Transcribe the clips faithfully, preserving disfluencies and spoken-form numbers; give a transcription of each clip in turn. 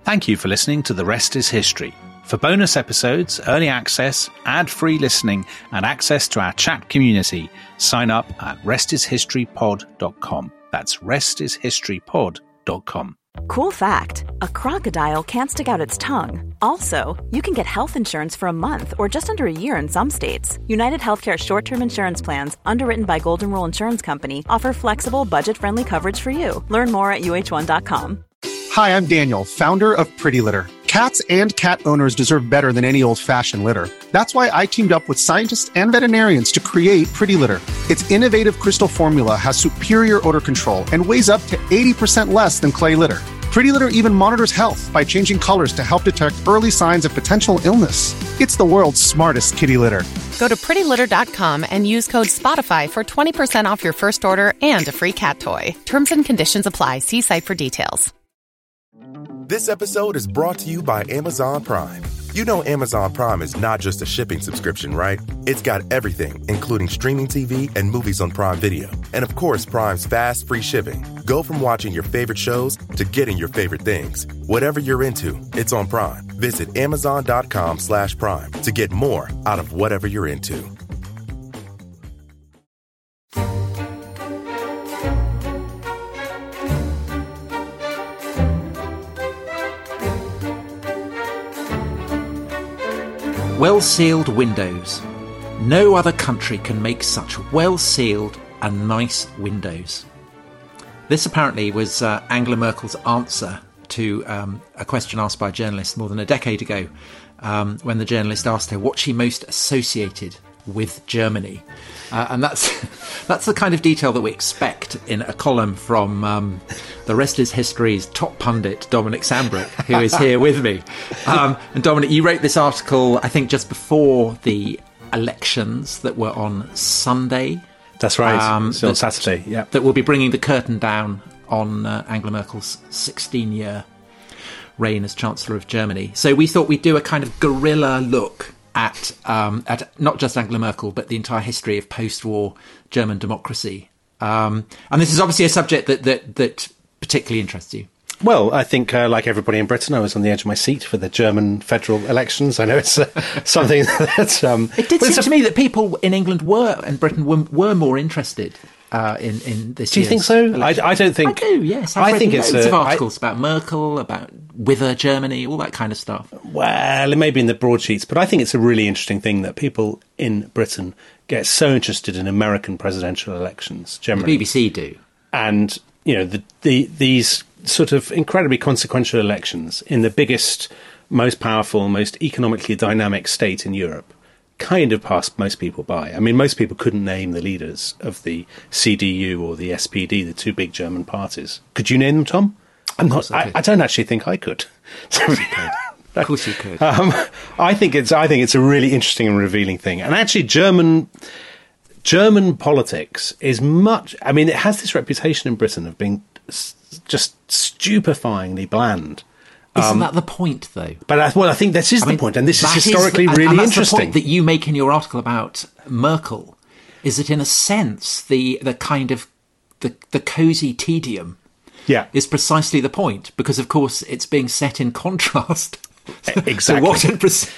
Thank you for listening to The Rest is History. For bonus episodes, early access, ad-free listening, and access to our chat community, sign up at rest is history pod dot com. That's rest is history pod dot com. Cool fact, a crocodile can't stick out its tongue. Also, you can get health insurance for a month or just under a year in some states. United Healthcare short-term insurance plans, underwritten by Golden Rule Insurance Company, offer flexible, budget-friendly coverage for you. Learn more at U H one dot com. Hi, I'm Daniel, founder of Pretty Litter. Cats and cat owners deserve better than any old-fashioned litter. That's why I teamed up with scientists and veterinarians to create Pretty Litter. Its innovative crystal formula has superior odor control and weighs up to eighty percent less than clay litter. Pretty Litter even monitors health by changing colors to help detect early signs of potential illness. It's the world's smartest kitty litter. Go to pretty litter dot com and use code SPOTIFY for twenty percent off your first order and a free cat toy. Terms and conditions apply. See site for details. This episode is brought to you by Amazon Prime. You know Amazon Prime is not just a shipping subscription, right? It's got everything, including streaming T V and movies on Prime Video. And of course, Prime's fast, free shipping. Go from watching your favorite shows to getting your favorite things. Whatever you're into, it's on Prime. Visit amazon.com slash prime to get more out of whatever you're into. Well-sealed windows. No other country can make such well-sealed and nice windows. This apparently was uh, Angela Merkel's answer to um, a question asked by a journalist more than a decade ago, um, when the journalist asked her what she most associated with Germany. Uh, and that's that's the kind of detail that we expect in a column from um, The Rest is History's top pundit, Dominic Sambrook, who is here with me. Um, and Dominic, you wrote this article, I think, just before the elections that were on Sunday. That's right, um, so on that, Saturday, yeah. That will be bringing the curtain down on uh, Angela Merkel's sixteen-year reign as Chancellor of Germany. So we thought we'd do a kind of guerrilla look at um, at not just Angela Merkel, but the entire history of post-war German democracy. Um, and this is obviously a subject that, that, that particularly interests you. Well, I think, uh, like everybody in Britain, I was on the edge of my seat for the German federal elections. I know it's uh, something that's... Um, it did well, seem a, to me that people in England were, and Britain were, were more interested uh, in, in this Do you think so? I, I don't think... I do, yes. I've I read think loads it's of a, articles I, about Merkel, about Wither Germany, all that kind of stuff. Well, it may be in the broadsheets, but I think it's a really interesting thing that people in Britain get so interested in American presidential elections, generally. The B B C do. And, you know, the, the these sort of incredibly consequential elections in the biggest, most powerful, most economically dynamic state in Europe kind of passed most people by. I mean, most people couldn't name the leaders of the C D U or the S P D, the two big German parties. Could you name them, Tom? I'm not. I, I don't actually think I could. Of course you could. Of course you could. Um, I think it's. I think it's a really interesting and revealing thing. And actually, German German politics is much. I mean, it has this reputation in Britain of being s- just stupefyingly bland. Isn't um, that the point, though? But I, well, I think this is I the mean, point, and this is that historically is the, really and that's interesting. The point that you make in your article about Merkel is that, in a sense, the the kind of the the cosy tedium. Yeah. Is precisely the point, because of course it's being set in contrast exactly. to what had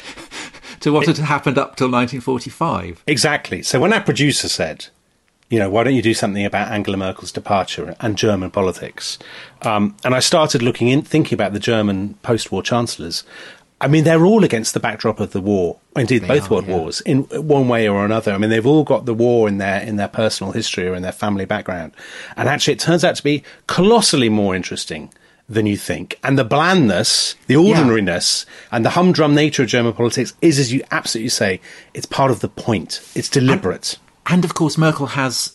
to what had happened up till nineteen forty-five. Exactly. So when our producer said, you know, why don't you do something about Angela Merkel's departure and German politics? Um, and I started looking in, thinking about the German post-war chancellors. I mean, they're all against the backdrop of the war. Indeed, they both are, world yeah. wars, in one way or another. I mean, they've all got the war in their in their personal history or in their family background. And actually, it turns out to be colossally more interesting than you think. And the blandness, the ordinariness, yeah. and the humdrum nature of German politics is, as you absolutely say, it's part of the point. It's deliberate. And, and of course, Merkel has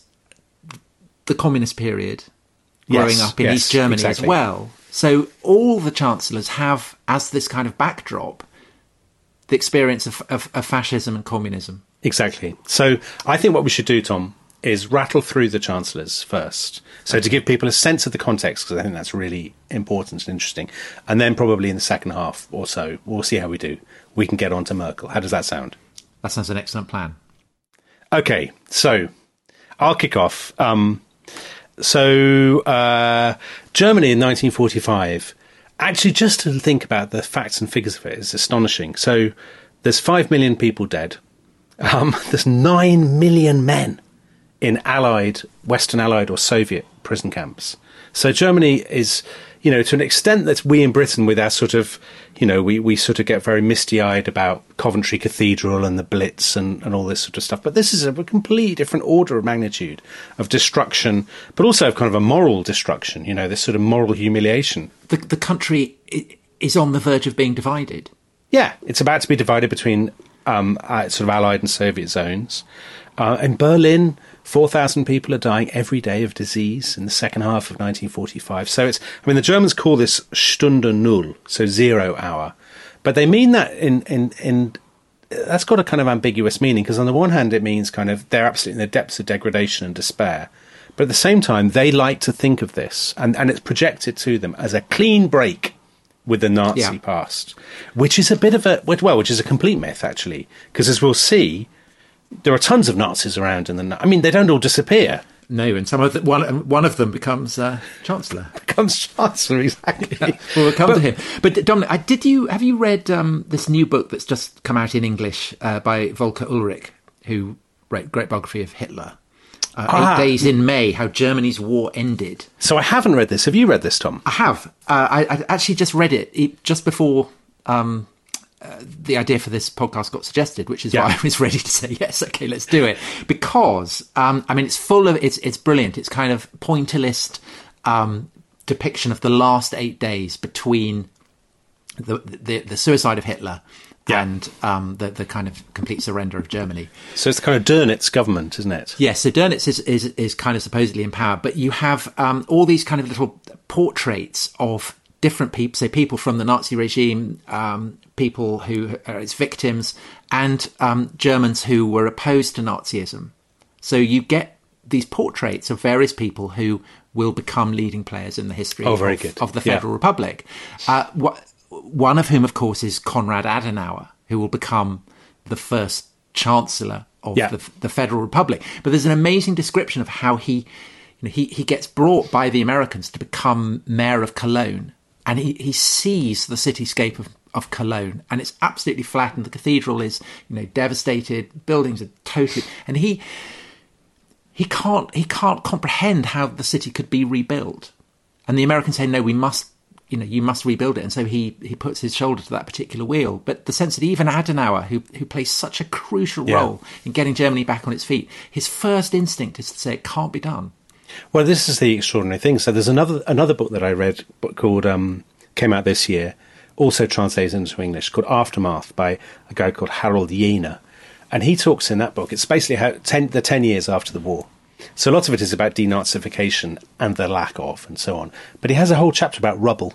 the communist period growing yes, up in yes, East Germany exactly. as well. So all the chancellors have, as this kind of backdrop, the experience of, of, of fascism and communism. Exactly. So I think what we should do, Tom, is rattle through the chancellors first. So to give people a sense of the context, because I think that's really important and interesting. And then probably in the second half or so, we'll see how we do. We can get on to Merkel. How does that sound? That sounds an excellent plan. Okay, so I'll kick off. Um, so uh, Germany in nineteen forty-five, actually, just to think about the facts and figures of it is astonishing. So there's five million people dead. Um, there's nine million men in Allied, Western Allied or Soviet prison camps. So Germany is, you know, to an extent that we in Britain, with our sort of, you know, we, we sort of get very misty-eyed about Coventry Cathedral and the Blitz and, and all this sort of stuff. But this is a completely different order of magnitude of destruction, but also of kind of a moral destruction, you know, this sort of moral humiliation. The, the country is on the verge of being divided. Yeah, it's about to be divided between um, uh, sort of Allied and Soviet zones. Uh, in Berlin, four thousand people are dying every day of disease in the second half of nineteen forty-five. So it's, I mean, the Germans call this Stunde Null, so zero hour. But they mean that in, in, in that's got a kind of ambiguous meaning, because on the one hand, it means kind of they're absolutely in the depths of degradation and despair. But at the same time, they like to think of this, and, and it's projected to them as a clean break with the Nazi yeah. past, which is a bit of a, well, which is a complete myth, actually, because as we'll see, there are tons of Nazis around in the, I mean, they don't all disappear. No, and some of the, one one of them becomes uh, Chancellor. becomes Chancellor, exactly. Yeah, well, we'll come but, to him. But Dominic, I, did you have you read um, this new book that's just come out in English uh, by Volker Ulrich, who wrote a great biography of Hitler? Uh, ah. Eight Days in May, How Germany's War Ended. So I haven't read this. Have you read this, Tom? I have. Uh, I, I actually just read it, it just before um, uh, the idea for this podcast got suggested, which is yeah. why I was ready to say, yes, okay, let's do it. Because, um, I mean, it's full of, it's it's brilliant. It's kind of pointillist um, depiction of the last eight days between the the, the suicide of Hitler Yeah. and um, the, the kind of complete surrender of Germany. So it's kind of Dönitz government, isn't it? Yes, so Dönitz is, is, is kind of supposedly in power, but you have um, all these kind of little portraits of different people, say people from the Nazi regime, um, people who are its victims, and um, Germans who were opposed to Nazism. So you get these portraits of various people who will become leading players in the history oh, very of, good. of the Federal yeah. Republic. Uh, what, One of whom, of course, is Konrad Adenauer, who will become the first Chancellor of yeah. the, the Federal Republic. But there's an amazing description of how he, you know, he, he gets brought by the Americans to become mayor of Cologne, and he, he sees the cityscape of, of Cologne, and it's absolutely flattened. The cathedral is, you know, devastated. Buildings are totally, and he he can't he can't comprehend how the city could be rebuilt. And the Americans say, no, we must. You know, you must rebuild it. And so he, he puts his shoulder to that particular wheel. But the sense that even Adenauer, who who plays such a crucial yeah. role in getting Germany back on its feet, his first instinct is to say it can't be done. Well, this is the extraordinary thing. So there's another another book that I read called, um, came out this year, also translated into English, called Aftermath by a guy called Harold Jener. And he talks in that book, it's basically how ten, the ten years after the war. So lots of it is about denazification and the lack of and so on. But he has a whole chapter about rubble.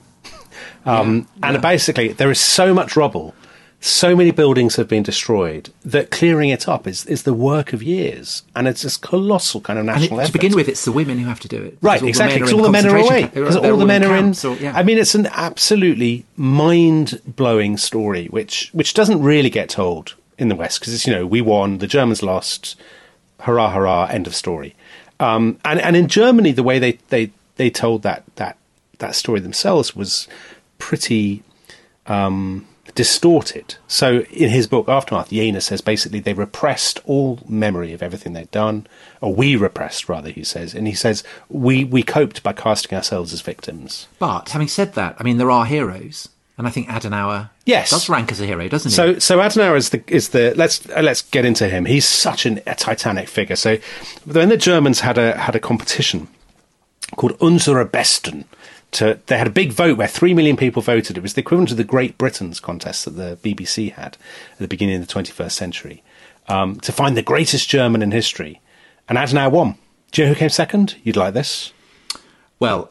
Um, yeah, and yeah. basically, there is so much rubble, so many buildings have been destroyed, that clearing it up is, is the work of years. And it's this colossal kind of national and it, effort. To begin with, it's the women who have to do it. Right, exactly, because all the men are away. Because all the men are in. Or, yeah. I mean, it's an absolutely mind-blowing story, which, which doesn't really get told in the West, because it's, you know, we won, the Germans lost, hurrah, hurrah, end of story. Um, and, and in Germany, the way they, they, they told that, that, that story themselves was pretty um, distorted. So in his book, Aftermath, Jener says basically they repressed all memory of everything they'd done, or we repressed, rather, he says. And he says, we, we coped by casting ourselves as victims. But having said that, I mean, there are heroes. And I think Adenauer yes. does rank as a hero, doesn't he? So, so Adenauer is the is the let's uh, let's get into him. He's such an, a titanic figure. So, when the Germans had a had a competition called Unsere Besten, to they had a big vote where three million people voted. It was the equivalent of the Great Britain's contest that the B B C had at the beginning of the twenty-first century, um, to find the greatest German in history. And Adenauer won. Do you know who came second? You'd like this. Well,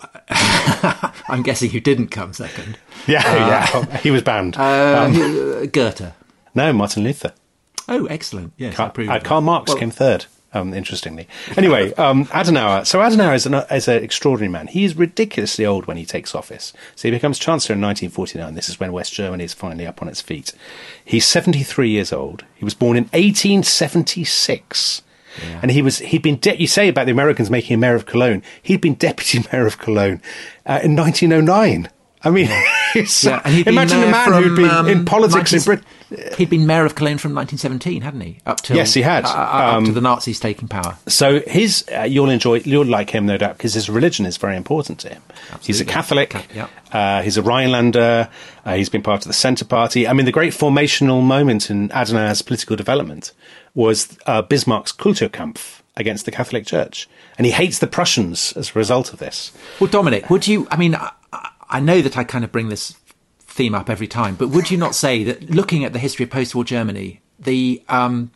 I'm guessing who didn't come second. Yeah, uh, yeah, he was banned. Uh, um, Goethe. No, Martin Luther. Oh, excellent. Yes, Karl, uh, Karl Marx well, came third, um, interestingly. Anyway, um, Adenauer. So Adenauer is an, is an extraordinary man. He is ridiculously old when he takes office. So he becomes Chancellor in nineteen forty-nine. This is when West Germany is finally up on its feet. He's seventy-three years old. He was born in eighteen seventy-six. Yeah. And he was, he'd been, de- you say about the Americans making him mayor of Cologne, he'd been deputy mayor of Cologne uh, in nineteen oh nine. I mean, yeah, and he'd imagine a man from, who'd been um, in politics in Britain. He'd been mayor of Cologne from nineteen seventeen, hadn't he? Up till yes, he had. Uh, up um, to the Nazis taking power. So his, uh, you'll enjoy, you'll like him, no doubt, because his religion is very important to him. Absolutely. He's a Catholic. Ca- yep. uh, he's a Rhinelander. Uh, he's been part of the Centre Party. I mean, the great formational moment in Adenauer's political development was uh, Bismarck's Kulturkampf against the Catholic Church, and he hates the Prussians as a result of this. Well, Dominic, would you? I mean, I, I know that I kind of bring this theme up every time, but would you not say that looking at the history of post-war Germany, the um,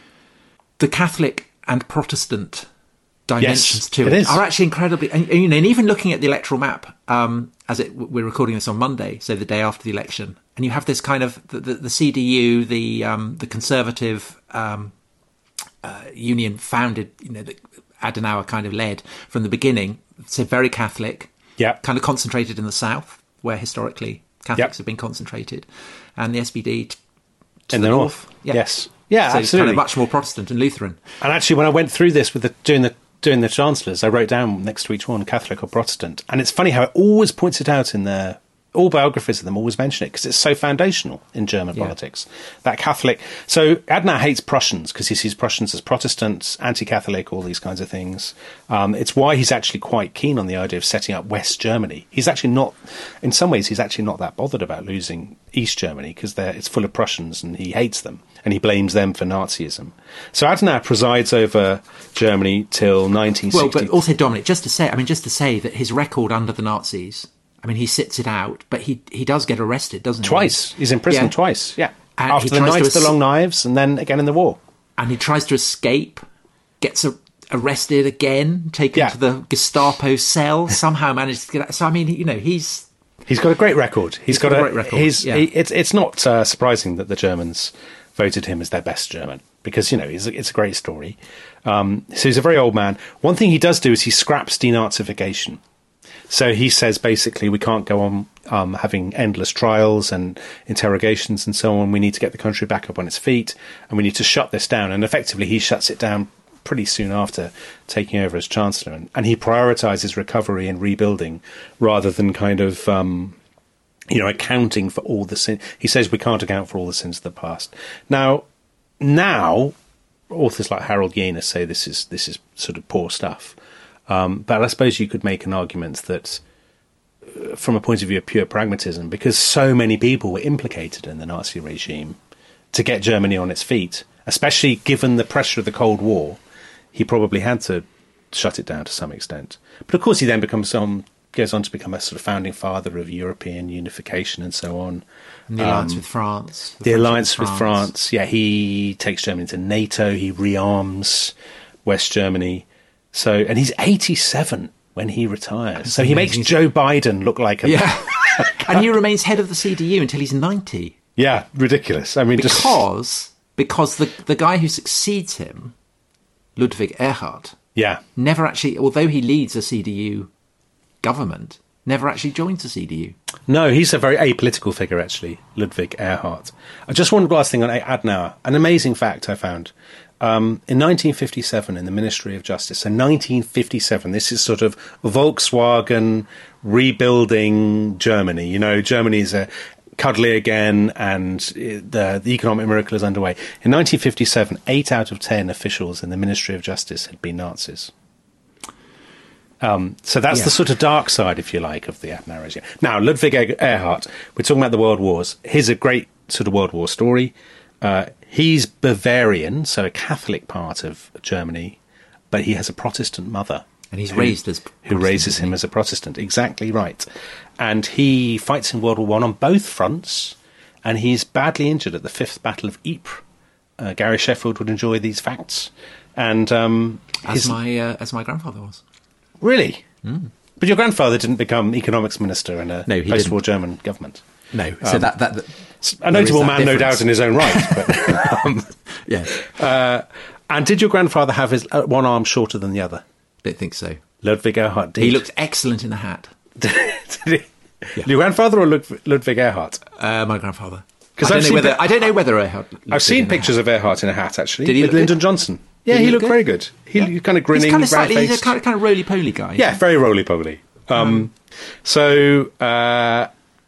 the Catholic and Protestant dimensions yes, to it, it is. are actually incredibly, and, and, you know, and even looking at the electoral map, um, as it, we're recording this on Monday, so the day after the election, and you have this kind of the, the, the C D U, the um, the Conservative um, uh, Union founded, you know, that Adenauer kind of led from the beginning, so very Catholic, yeah, kind of concentrated in the south, where historically Catholics yep. have been concentrated, and the S P D t- to in the, the north. north. Yeah. Yes, yeah, so absolutely. Kind of much more Protestant and Lutheran. And actually, when I went through this with the doing the doing the chancellors, I wrote down next to each one Catholic or Protestant, and it's funny how it always points it out in their all biographies of them always mention it because it's so foundational in German yeah. politics. That Catholic. So Adenauer hates Prussians because he sees Prussians as Protestants, anti-Catholic, all these kinds of things. Um, it's why he's actually quite keen on the idea of setting up West Germany. He's actually not, in some ways, he's actually not that bothered about losing East Germany because it's full of Prussians and he hates them and he blames them for Nazism. So Adenauer presides over Germany till nineteen sixty. Well, but also Dominic, just to say, I mean, just to say that his record under the Nazis. I mean, he sits it out, but he he does get arrested, doesn't he? Twice. He's in prison yeah. twice, yeah. And after the Knights of the Long Knives and then again in the war. And he tries to escape, gets a, arrested again, taken yeah. to the Gestapo cell, somehow manages to get out. So, I mean, you know, he's... He's got a great record. he's, he's got, got a great record, he's, yeah. he, it's, it's not uh, surprising that the Germans voted him as their best German because, you know, he's a, it's a great story. Um, so he's a very old man. One thing he does do is he scraps denazification. So he says, basically, we can't go on um, having endless trials and interrogations and so on. We need to get the country back up on its feet and we need to shut this down. And effectively, he shuts it down pretty soon after taking over as Chancellor. And, and he prioritises recovery and rebuilding rather than kind of, um, you know, accounting for all the sins. He says we can't account for all the sins of the past. Now, now, authors like Harold Yenes say this is this is sort of poor stuff. Um, but I suppose you could make an argument that, uh, from a point of view of pure pragmatism, because so many people were implicated in the Nazi regime to get Germany on its feet, especially given the pressure of the Cold War, he probably had to shut it down to some extent. But of course, he then becomes um, goes on to become a sort of founding father of European unification and so on. And the alliance um, with France. The, the alliance with France. France. Yeah, he takes Germany to NATO. He rearms West Germany. So, and he's eighty-seven when he retires. That's so he amazing. Makes Joe Biden look like a... Yeah. And he remains head of the C D U until he's ninety. Yeah, ridiculous. I mean, because, just... Because the, the guy who succeeds him, Ludwig Erhard, yeah. never actually, although he leads a C D U government, never actually joins the C D U. No, he's a very apolitical figure, actually, Ludwig Erhard. I just one last thing on Adenauer. An amazing fact I found. Um, in nineteen fifty-seven, in the Ministry of Justice, so nineteen fifty-seven, this is sort of Volkswagen rebuilding Germany. You know, Germany is a cuddly again and the, the economic miracle is underway. In nineteen fifty-seven, eight out of ten officials in the Ministry of Justice had been Nazis. Um, so that's yeah. the sort of dark side, if you like, of the Adenauer regime. Now, Ludwig Erhard, we're talking about the World Wars. Here's a great sort of World War story. Uh, he's Bavarian, so a Catholic part of Germany, but he has a Protestant mother. And he's who, raised as Protestant, who raises him as a Protestant. Exactly right. And he fights in World War One on both fronts, and he's badly injured at the Fifth Battle of Ypres. Uh, Gary Sheffield would enjoy these facts. And um, as his, my uh, as my grandfather was. Really? Mm. But your grandfather didn't become economics minister in a no, post-war didn't. German government. No, so um, that, that, that a notable man, difference. No doubt, in his own right. But, um, yeah. Uh, and did your grandfather have his uh, one arm shorter than the other? Don't think so. Ludwig Erhard did. He looked excellent in a hat. Did he? Yeah. Your grandfather or Ludwig, Ludwig Erhard? Uh, my grandfather. Because I, don't know whether, I don't know whether Erhard. I've seen pictures of Erhard in a hat, actually. Did he with look Lyndon good? Johnson. Yeah, Did he, he looked look very good. He yeah. kind of grinning, he's kind of slightly, round-faced. He's a kind of, kind of roly-poly guy. Yeah, very roly-poly. Um, um, so uh,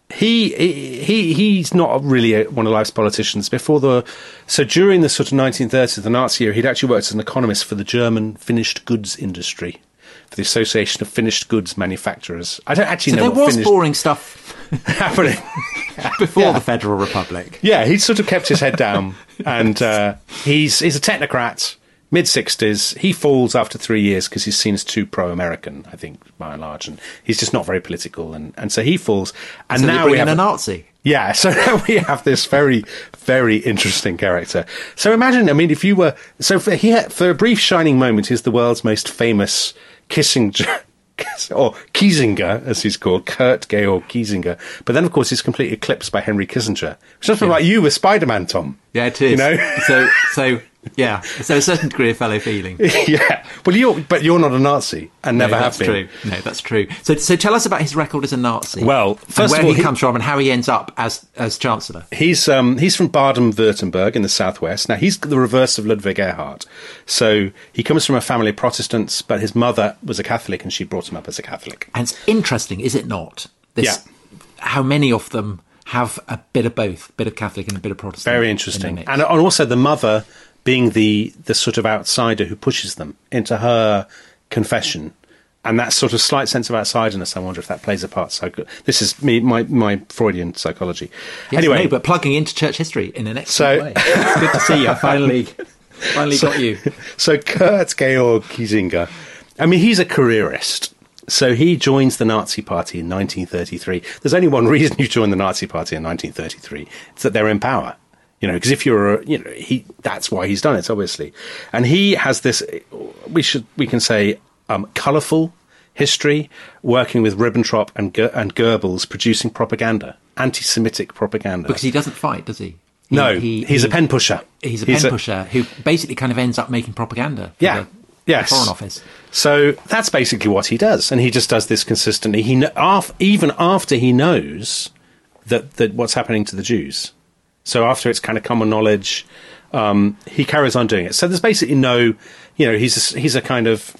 he he he's not really a, one of life's politicians. Before the so during the sort of nineteen thirties, the Nazi era, he'd actually worked as an economist for the German finished goods industry, for the Association of Finished Goods Manufacturers. I don't actually so know. There what was finished boring stuff happening before yeah. the Federal Republic. Yeah, he's sort of kept his head down, and uh, he's he's a technocrat, mid sixties. He falls after three years because he's seen as too pro-American, I think, by and large, and he's just not very political, and, and so he falls. And so now we we have a Nazi. Yeah, so now we have this very, very interesting character. So imagine, I mean, if you were so for he for a brief shining moment, he's the world's most famous Kissinger. Or Kiesinger, as he's called, Kurt Georg Kiesinger. But then, of course, he's completely eclipsed by Henry Kissinger. Which is yeah. like you with Spider-Man, Tom. Yeah, it is. You know? so, so yeah, so a certain degree of fellow feeling. Yeah, well, you're, but you're not a Nazi and never no, have that's been. True. No, that's true. So, so tell us about his record as a Nazi. Well, first and where of all, he, he comes from and how he ends up as as Chancellor. He's um, he's from Baden-Württemberg in the southwest. Now, he's the reverse of Ludwig Erhard. So he comes from a family of Protestants, but his mother was a Catholic and she brought him up as a Catholic. And it's interesting, is it not? This, yeah. How many of them have a bit of both, a bit of Catholic and a bit of Protestant. Very interesting. In and, and also the mother being the, the sort of outsider who pushes them into her confession. And that sort of slight sense of outsiderness, I wonder if that plays a part. So this is me, my, my Freudian psychology. Yes, anyway, no, but plugging into church history in an so, excellent way. It's good to see you. I finally, finally so, got you. So Kurt Georg Kiesinger, I mean, he's a careerist. So he joins the Nazi Party in nineteen thirty-three. There's only one reason you join the Nazi Party in nineteen thirty-three. It's that they're in power. You know, because if you're, a, you know, he, that's why he's done it, obviously. And he has this, we should, we can say, um, colourful history, working with Ribbentrop and, Go- and Goebbels, producing propaganda, anti-Semitic propaganda. Because he doesn't fight, does he? he no, he, he's he, a pen pusher. He's a he's pen a, pusher who basically kind of ends up making propaganda for yeah, the, yes. the Foreign Office. So that's basically what he does. And he just does this consistently. He af- Even after he knows that, that what's happening to the Jews. So after it's kind of common knowledge, um, he carries on doing it. So there's basically no, you know, he's a, he's a kind of,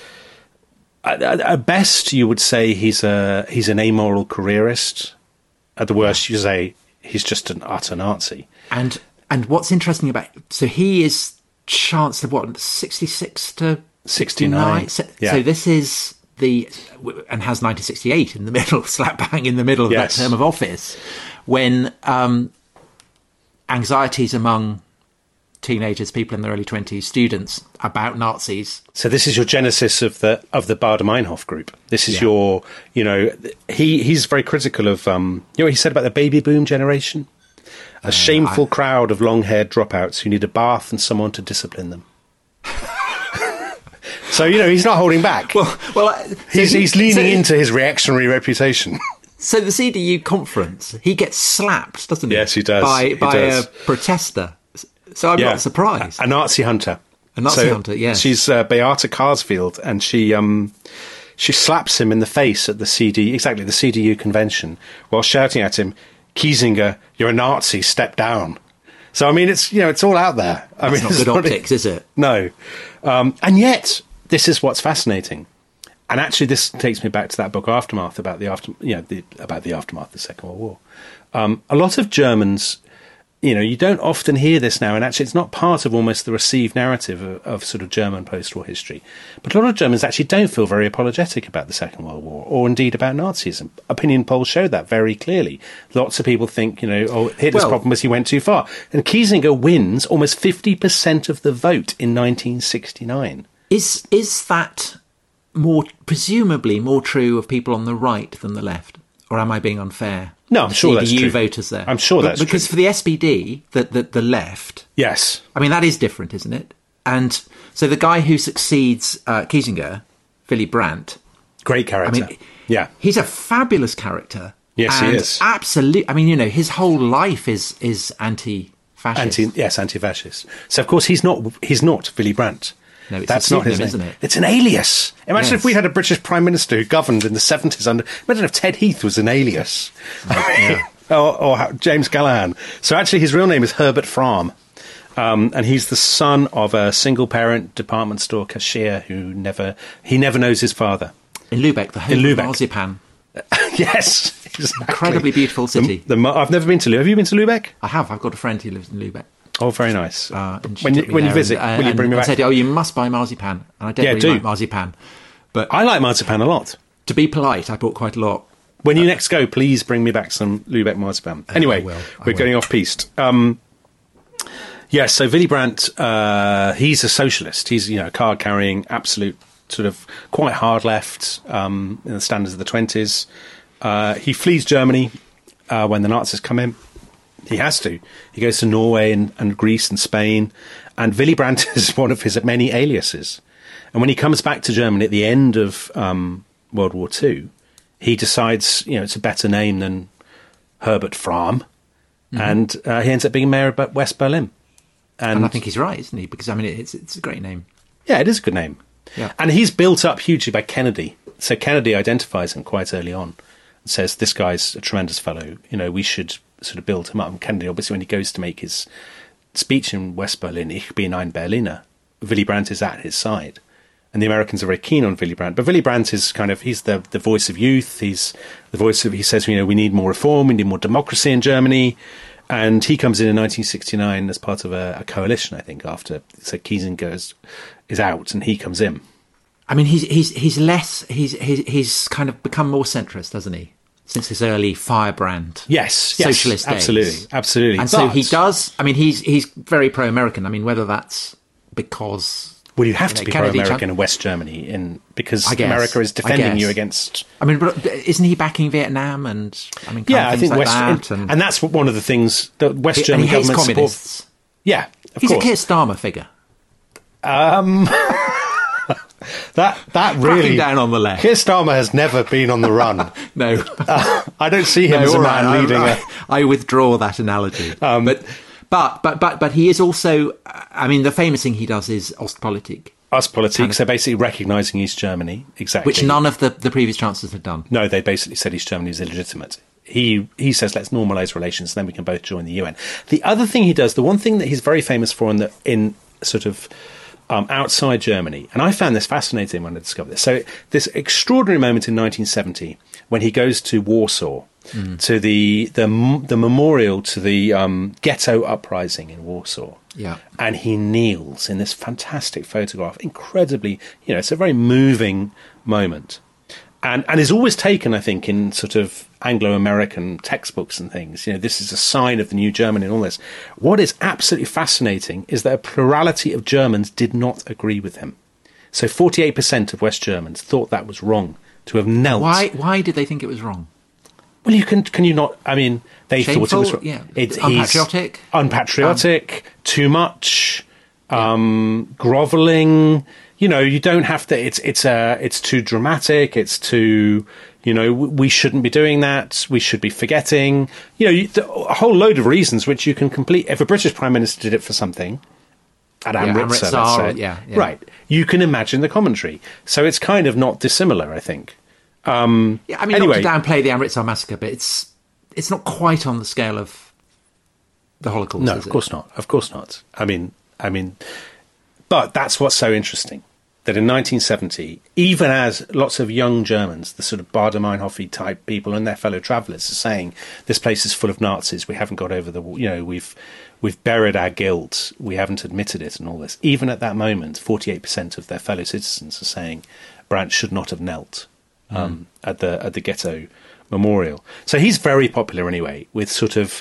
at, at best you would say he's a he's an amoral careerist. At the worst, you say he's just an utter Nazi. And and what's interesting about, so he is Chancellor, what, sixty-six to sixty-nine? So, yeah. so this is the, and has nineteen sixty-eight in the middle, slap bang in the middle of yes. that term of office, when um, anxieties among teenagers, people in their early twenties, students, about Nazis. So this is your genesis of the of the Baader-Meinhof group. This is yeah. your, you know, he he's very critical of, um, you know what he said about the baby boom generation? A uh, shameful I... crowd of long-haired dropouts who need a bath and someone to discipline them. So, you know, he's not holding back. Well, well, so he's, he, he's leaning so into his reactionary reputation. So the C D U conference, he gets slapped, doesn't he? Yes, he does. By, he by does. a protester. So I'm yeah. not surprised. A, a Nazi hunter. A Nazi so hunter, yes. She's uh, Beate Karsfield, and she um, she slaps him in the face at the C D, exactly, the C D U convention, while shouting at him, "Kiesinger, you're a Nazi, step down." So, I mean, it's, you know, it's all out there. I That's mean, not good optics, is it? No. Um, and yet, this is what's fascinating. And actually, this takes me back to that book, Aftermath, about the after, you know, the, about the aftermath of the Second World War. Um, a lot of Germans, you know, you don't often hear this now, and actually it's not part of almost the received narrative of, of sort of German post-war history. But a lot of Germans actually don't feel very apologetic about the Second World War, or indeed about Nazism. Opinion polls show that very clearly. Lots of people think, you know, oh, Hitler's well, problem was he went too far. And Kiesinger wins almost fifty percent of the vote in nineteen sixty-nine. Is is that more, presumably more true of people on the right than the left? Or am I being unfair? No, I'm sure that's true. C D U voters there. I'm sure but, that's because true. for the S P D, the, the the left. Yes. I mean, that is different, isn't it? And so the guy who succeeds uh, Kiesinger, Willy Brandt. Great character. I mean, yeah. He's a fabulous character. Yes, and he is. Absolutely. I mean, you know, his whole life is is anti-fascist. Anti, yes, anti-fascist. So, of course, he's not he's not Willy Brandt. No, it's That's a not his name, name, isn't it? It's an alias. Imagine yes. if we had a British Prime Minister who governed in the seventies under. Imagine if Ted Heath was an alias, yeah. or, or James Callaghan. So actually, his real name is Herbert Frahm, um, and he's the son of a single-parent department store cashier who never he never knows his father. In Lubeck, the home in of Lubeck. marzipan. Yes, exactly. Incredibly beautiful city. The, the, I've never been to Lübeck. Have you been to Lübeck? I have. I've got a friend who lives in Lübeck. Oh, very nice. Uh, and she when you, took me when you there visit, and, uh, will you bring me and back? said, "Oh, you must buy marzipan." And I don't Yeah, really do. like marzipan, but I like marzipan a lot. to be polite, I bought quite a lot. When you next go, please bring me back some Lübeck marzipan. Anyway, I will, I we're will. getting off piste. Um, yes, so Willy Brandt, uh, he's a socialist. He's, you know, a card-carrying, absolute sort of quite hard left um, in the standards of the twenties. Uh, he flees Germany uh, when the Nazis come in. He has to. He goes to Norway and, and Greece and Spain. And Willy Brandt is one of his many aliases. And when he comes back to Germany at the end of um, World War Two, he decides, you know, it's a better name than Herbert Frahm. Mm-hmm. And uh, he ends up being mayor of West Berlin. And, And I think he's right, isn't he? Because, I mean, it's it's a great name. Yeah, it is a good name. Yeah. And he's built up hugely by Kennedy. So Kennedy identifies him quite early on and says, this guy's a tremendous fellow. You know, we should sort of build him up. And Kennedy, obviously, when he goes to make his speech in West Berlin, Ich bin ein Berliner, Willy Brandt is at his side. And the Americans are very keen on Willy Brandt. But Willy Brandt is kind of, he's the, the voice of youth. He's the voice of, he says, you know, we need more reform. We need more democracy in Germany. And he comes in in nineteen sixty-nine as part of a, a coalition, I think, after, so Kiesinger is, is out and he comes in. I mean, he's he's he's less, he's he's, he's kind of become more centrist, hasn't he? Since his early Firebrand. Yes, socialist yes, absolutely, days. absolutely. And so But- he does, I mean, he's he's very pro-American. I mean, whether that's because... Well, you have you to know, be Kennedy pro-American Trump- in West Germany, in because I guess, America is I defending guess. you against. I mean, but isn't he backing Vietnam and I mean, kind Yeah, of I things think like West, that? and, and that's what one of the things that West He- German and he hates government support. communists. Yeah, of He's course. a Keir Starmer figure. That that Cracking really down on the left. Keir Starmer has never been on the run. No. Uh, I don't see him No, as a all man right, leading I, a. I, I withdraw that analogy. Um, but, but, but, but, but he is also, I mean, the famous thing he does is Ostpolitik, Ostpolitik, kind of- so basically recognising East Germany, exactly. which none of the, the previous chancellors had done. No, they basically said East Germany is illegitimate. He he says let's normalise relations, then we can both join the U N. The other thing he does, the one thing that he's very famous for in the in sort of um, outside Germany, and I found this fascinating when I discovered this. So this extraordinary moment in nineteen seventy when he goes to Warsaw, mm. to the the the memorial to the um, ghetto uprising in Warsaw. Yeah. And he kneels in this fantastic photograph, incredibly, you know, it's a very moving moment. And and is always taken, I think, in sort of Anglo-American textbooks and things. You know, this is a sign of the new Germany and all this. What is absolutely fascinating is that a plurality of Germans did not agree with him. So forty-eight percent of West Germans thought that was wrong, to have knelt. Why, why did they think it was wrong? Well, you can can you not? I mean, they Shameful, thought it was wrong. yeah. It's Unpatriotic? unpatriotic, um, too much, um, grovelling. You know, you don't have to. It's it's uh, it's too dramatic. It's too. You know, we shouldn't be doing that. We should be forgetting. You know, you, a whole load of reasons which you can complete. If a British Prime Minister did it for something, at Yeah, Amritsar, Amritsar, let's say, yeah, yeah. right, you can imagine the commentary. So it's kind of not dissimilar, I think. Um, Yeah, I mean, anyway, not to downplay the Amritsar massacre, but it's it's not quite on the scale of the Holocaust. No, is of it? course not. Of course not. I mean, I mean, but that's what's so interesting. That in nineteen seventy, even as lots of young Germans, the sort of Baader-Meinhof type people and their fellow travellers are saying, this place is full of Nazis, we haven't got over the, you know, we've we've buried our guilt, we haven't admitted it and all this. Even at that moment, forty-eight percent of their fellow citizens are saying Brandt should not have knelt um, mm. at the at the ghetto memorial. So he's very popular anyway, with sort of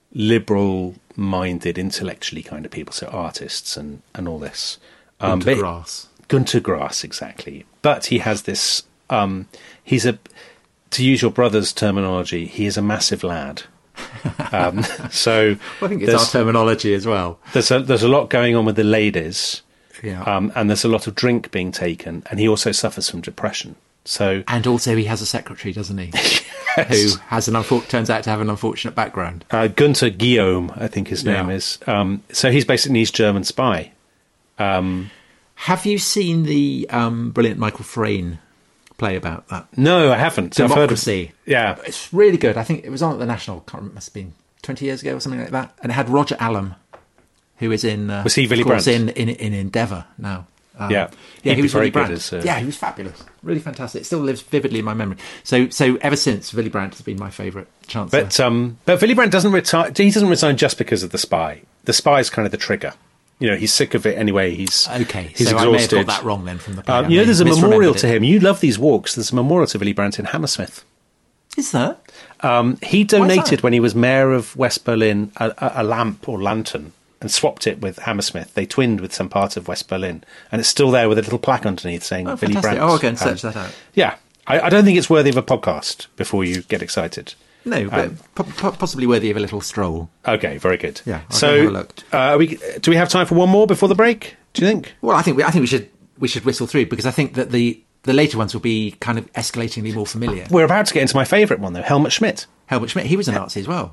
liberal-minded, intellectually kind of people, so artists and, and all this. Um, but, Grass. Gunter Grass, exactly. But he has this, um, he's a, to use your brother's terminology, he is a massive lad. Um, so I think it's our terminology as well. There's a, there's a lot going on with the ladies, yeah. um, and there's a lot of drink being taken, and he also suffers from depression. So, and also he has a secretary, doesn't he? Yes. Who has an unfor- turns out to have an unfortunate background. Uh, Gunther Guillaume, I think his name yeah. is. Um, so he's basically an East German spy. Um, Have you seen the um, brilliant Michael Frayn play about that? No, I haven't. Democracy. I've heard of, yeah. It's really good. I think it was on at the National, can't remember, it must have been twenty years ago or something like that. And it had Roger Allam, who is in... Uh, was he Willy Brandt? Brandt? in, in, in Endeavour now. Um, yeah, yeah, He'd he was very Willy good Brandt. as, uh, Yeah, he was fabulous, really fantastic. It still lives vividly in my memory. So, so ever since, Willy Brandt has been my favourite Chancellor. But um, but Willy Brandt doesn't retire. He doesn't resign just because of the spy. The spy is kind of the trigger. You know, he's sick of it anyway. He's okay. He's so exhausted. I may have got that wrong then from the play. Um, you know, there's a memorial to him. You love these walks. There's a memorial to Willy Brandt in Hammersmith. Is there? Um, he donated when he was mayor of West Berlin a, a, a lamp or lantern and swapped it with Hammersmith. They twinned with some part of West Berlin, and it's still there with a little plaque underneath saying oh, Willy Brandt. Oh, I'll go and search um, that out. Yeah, I, I don't think it's worthy of a podcast before you get excited. No, but Um, po- po- possibly worthy of a little stroll. Okay, very good. Yeah, I'll go so, and have a look. uh, are we, do we have time for one more before the break? Do you think? Well, I think we, I think we should we should whistle through because I think that the the later ones will be kind of escalatingly more familiar. We're about to get into my favourite one though, Helmut Schmidt. Helmut Schmidt, he was a Nazi as well.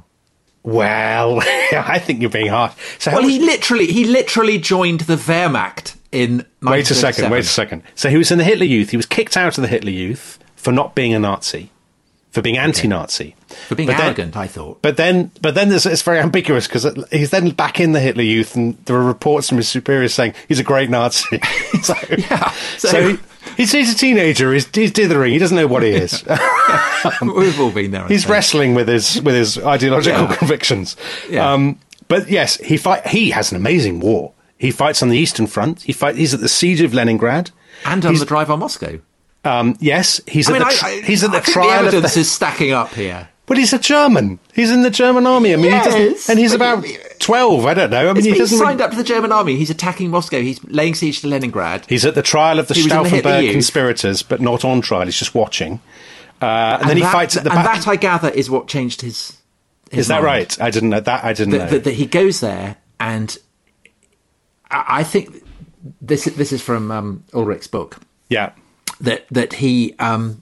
Well, I think you're being harsh. So Well, Helmut he literally he literally joined the Wehrmacht in. Wait a second, wait a second. So he was in the Hitler Youth. He was kicked out of the Hitler Youth for not being a Nazi, for being anti-Nazi. For being But then- arrogant, I thought. But then, but then there's, it's very ambiguous because he's then back in the Hitler Youth, and there are reports from his superiors saying he's a great Nazi. so, Yeah, So, so- he, he's, he's a teenager. He's, he's dithering. He doesn't know what he is. We've all been there. I He's suppose. wrestling with his with his ideological Yeah. convictions. Yeah. Um, but yes, he fight. He has an amazing war. He fights on the Eastern Front. He fight. He's at the siege of Leningrad. and on He's- the drive on Moscow. Um, yes, he's I at mean, the I, tr- I, he's at the I think trial the of evidence the. is stacking up here. But he's a German. He's in the German army. I mean, Yes, he doesn't, and he's but about he- twelve. I don't know. I mean, he He's doesn't. signed up to the German army. He's attacking Moscow. He's laying siege to Leningrad. He's at the trial of the He was in the Hitler Stauffenberg Youth. conspirators, but not on trial. He's just watching. Uh, and, And then he that- fights at the and back. that, I gather, is what changed his. his Is that mind. right? I didn't know that. I didn't know. That, that, that he goes there, and I, I think this this is from um, Ulrich's book. yeah. That that he um,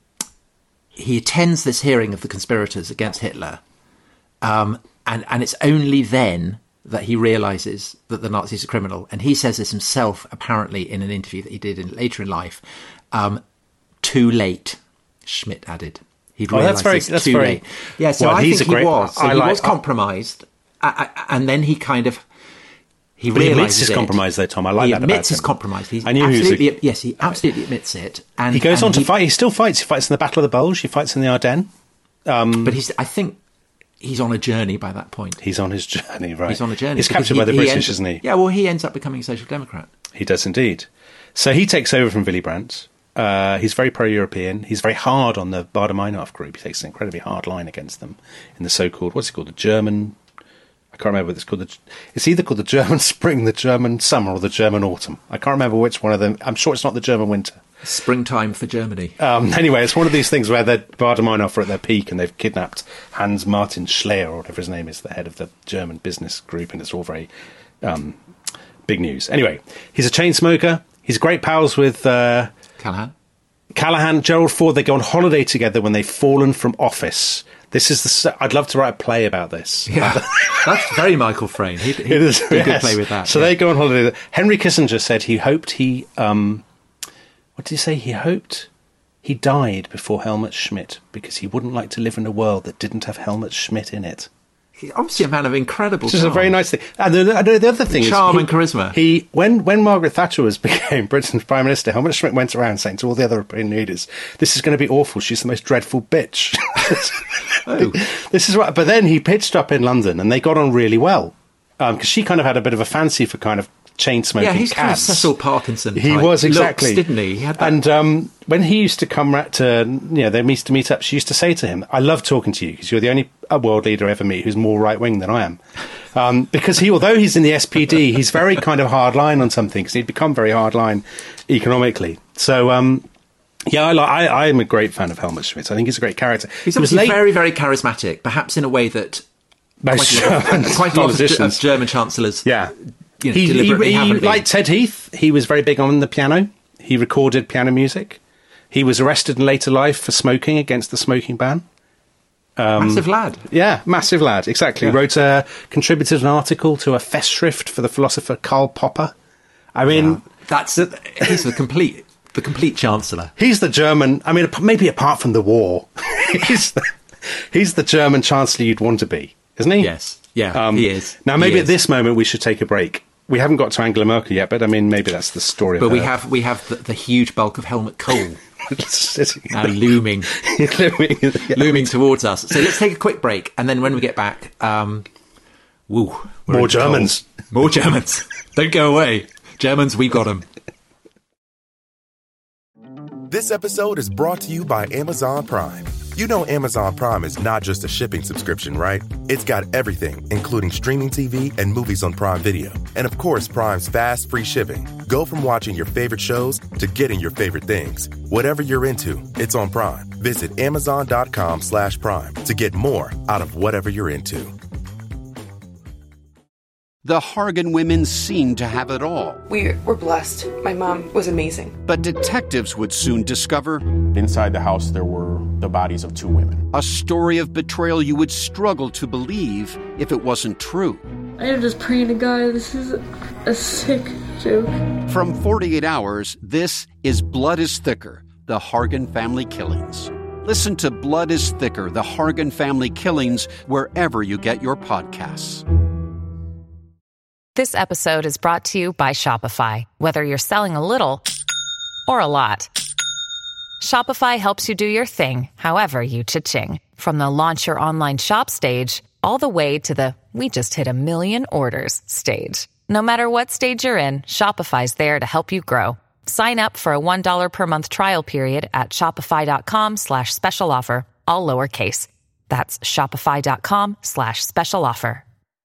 he attends this hearing of the conspirators against Hitler, um, and and it's only then that he realizes that the Nazis are criminal. And he says this himself, apparently, in an interview that he did in, later in life. Um, too late, Schmidt added. He'd Oh, realised that's very- this that's too very- late. Yeah, so Well, I he's think a great- he was. So I he like- was compromised, uh, and then he kind of. He But he admits realises his it. compromise, though, Tom. I like he that about admits his him. compromise. He's I knew he was a- absolutely, yes, he absolutely admits it. And He goes and on to he- fight. He still fights. He fights in the Battle of the Bulge. He fights in the Ardennes. But he's, I think he's on a journey by that point. He's on his journey, right? He's on a journey. He's because captured by the he British, ends- isn't he? Yeah, well, he ends up becoming a social democrat. He does indeed. So he takes over from Willy Brandt. Uh, he's very pro-European. He's very hard on the Baader-Meinhof group. He takes an incredibly hard line against them in the so-called, what's it called, the German... I can't remember what it's called. The, it's either called the German Spring, the German Summer, or the German Autumn. I can't remember which one of them. I'm sure it's not the German Winter. Springtime for Germany. Um, anyway, it's one of these things where the Baader-Meinhof are at their peak and they've kidnapped Hans Martin Schleyer, or whatever his name is, the head of the German business group, and it's all very um, big news. Anyway, he's a chain smoker. He's great pals with uh, Callahan. Callahan, Gerald Ford. They go on holiday together when they've fallen from office. This is the. s- I'd love to write a play about this. Yeah, that's very Michael Frayn. He'd, he'd It is. do a good yes. play with that. So yeah. they go on holiday. Henry Kissinger said he hoped he. Um, what did he say? He hoped he died before Helmut Schmidt because he wouldn't like to live in a world that didn't have Helmut Schmidt in it. He's obviously a man of incredible Which is charm. a very nice thing. And the, the, the other thing Charm is, and charisma. He when when Margaret Thatcher was became Britain's prime minister, Helmut Schmidt went around saying to all the other European leaders, "This is going to be awful. She's the most dreadful bitch." Oh. This is what. But then he pitched up in London, and they got on really well because she kind of had a bit of a fancy for kind of chain smoking. Yeah, he's kind of cabs. Cecil Parkinson. He type was exactly, looks, didn't he? He had that. And um, when he used to come ra- to, you know, they used to meet up. She used to say to him, "I love talking to you because you're the only uh, world leader I ever meet who's more right wing than I am." Um, because he, although he's in the S P D, he's very kind of hard line on some things. He'd become very hard line economically. So. Um, Yeah, I, like, I, I'm a great fan of Helmut Schmidt. I think he's a great character. He's He was obviously late- very, very charismatic, perhaps in a way that most quite a lot of, German quite a lot of, Ge- of politicians. German chancellors Yeah. you know, he, he, deliberately he haven't been. like Ted Heath, he was very big on the piano. He recorded piano music. He was arrested in later life for smoking against the smoking ban. Massive lad. Yeah, massive lad, exactly. Yeah. Wrote a, contributed an article to a Festschrift for the philosopher Karl Popper. I mean, Yeah. That's he's the complete the complete chancellor. he's the German, I mean, ap- maybe apart from the war, he's, the, he's the German chancellor you'd want to be, isn't he? Yes. Yeah, Um, he is. Now, He maybe is. at this moment we should take a break we haven't got to Angela Merkel yet, but I mean, maybe that's the story. But of we her. have we have the, the huge bulk of Helmut Kohl now now looming, looming, yeah. looming towards us. So let's take a quick break, and then when we get back, um, woo, we're More in Germans. cold. More Germans. Don't go away, Germans. We got them. This episode is brought to you by Amazon Prime. You know Amazon Prime is not just a shipping subscription, right? It's got everything, including streaming T V and movies on Prime Video. And of course, Prime's fast, free shipping. Go from watching your favorite shows to getting your favorite things. Whatever you're into, it's on Prime. Visit amazon.com slash prime to get more out of whatever you're into. The Hargan women seemed to have it all. We were blessed. My mom was amazing. But detectives would soon discover inside the house there were the bodies of two women. A story of betrayal you would struggle to believe if it wasn't true. I am just praying to God, this is a sick joke. From forty-eight hours, this is Blood is Thicker, the Hargan Family Killings. Listen to Blood is Thicker, the Hargan Family Killings, wherever you get your podcasts. This episode is brought to you by Shopify. Whether you're selling a little or a lot, Shopify helps you do your thing, however you cha-ching. From the launch your online shop stage, all the way to the we just hit a million orders stage. No matter what stage you're in, Shopify's there to help you grow. Sign up for a one dollar per month trial period at shopify.com slash special offer, all lowercase. That's shopify.com slash special offer.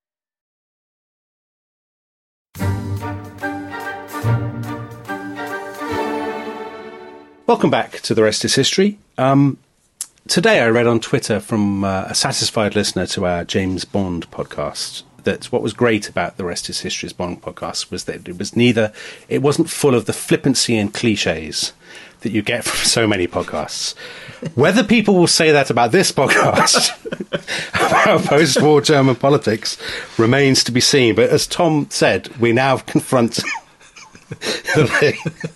Welcome back to The Rest is History. Um, today I read on Twitter from uh, a satisfied listener to our James Bond podcast that what was great about The Rest is History's Bond podcast was that it was neither, it wasn't full of the flippancy and cliches that you get from so many podcasts. Whether people will say that about this podcast, about post-war German politics, remains to be seen. But as Tom said, we now confront the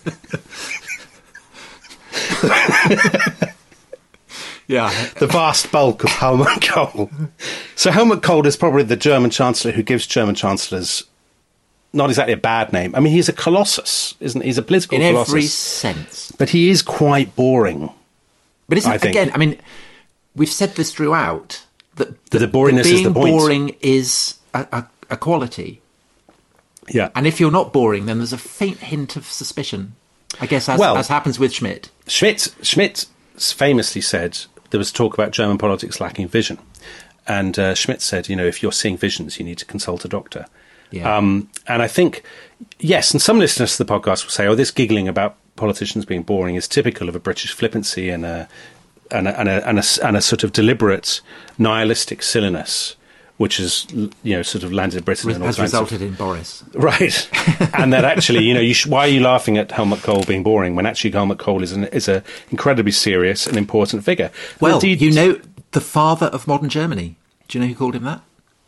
yeah, the vast bulk of Helmut Kohl. So Helmut Kohl is probably the German Chancellor who gives German Chancellors not exactly a bad name. I mean, he's a colossus, isn't he? He's a political in colossus. every sense. But he is quite boring. But isn't I think. again? I mean, we've said this throughout that the, the boringness being is the point. boring is a, a, a quality. Yeah, and if you're not boring, then there's a faint hint of suspicion. I guess as, well, as happens with Schmidt. Schmidt. Schmidt famously said there was talk about German politics lacking vision, and uh, Schmidt said, you know, if you're seeing visions, you need to consult a doctor. Yeah. Um, and I think, yes, and some listeners to the podcast will say, oh, this giggling about politicians being boring is typical of a British flippancy and a and a, and a, and a, and a sort of deliberate nihilistic silliness, which has, you know, sort of landed Britain in all has kinds resulted of, in Boris. Right. And that actually, you know, you sh- why are you laughing at Helmut Kohl being boring when actually Helmut Kohl is an is a incredibly serious and important figure? Well, Indeed, you know, the father of modern Germany. Do you know who called him that?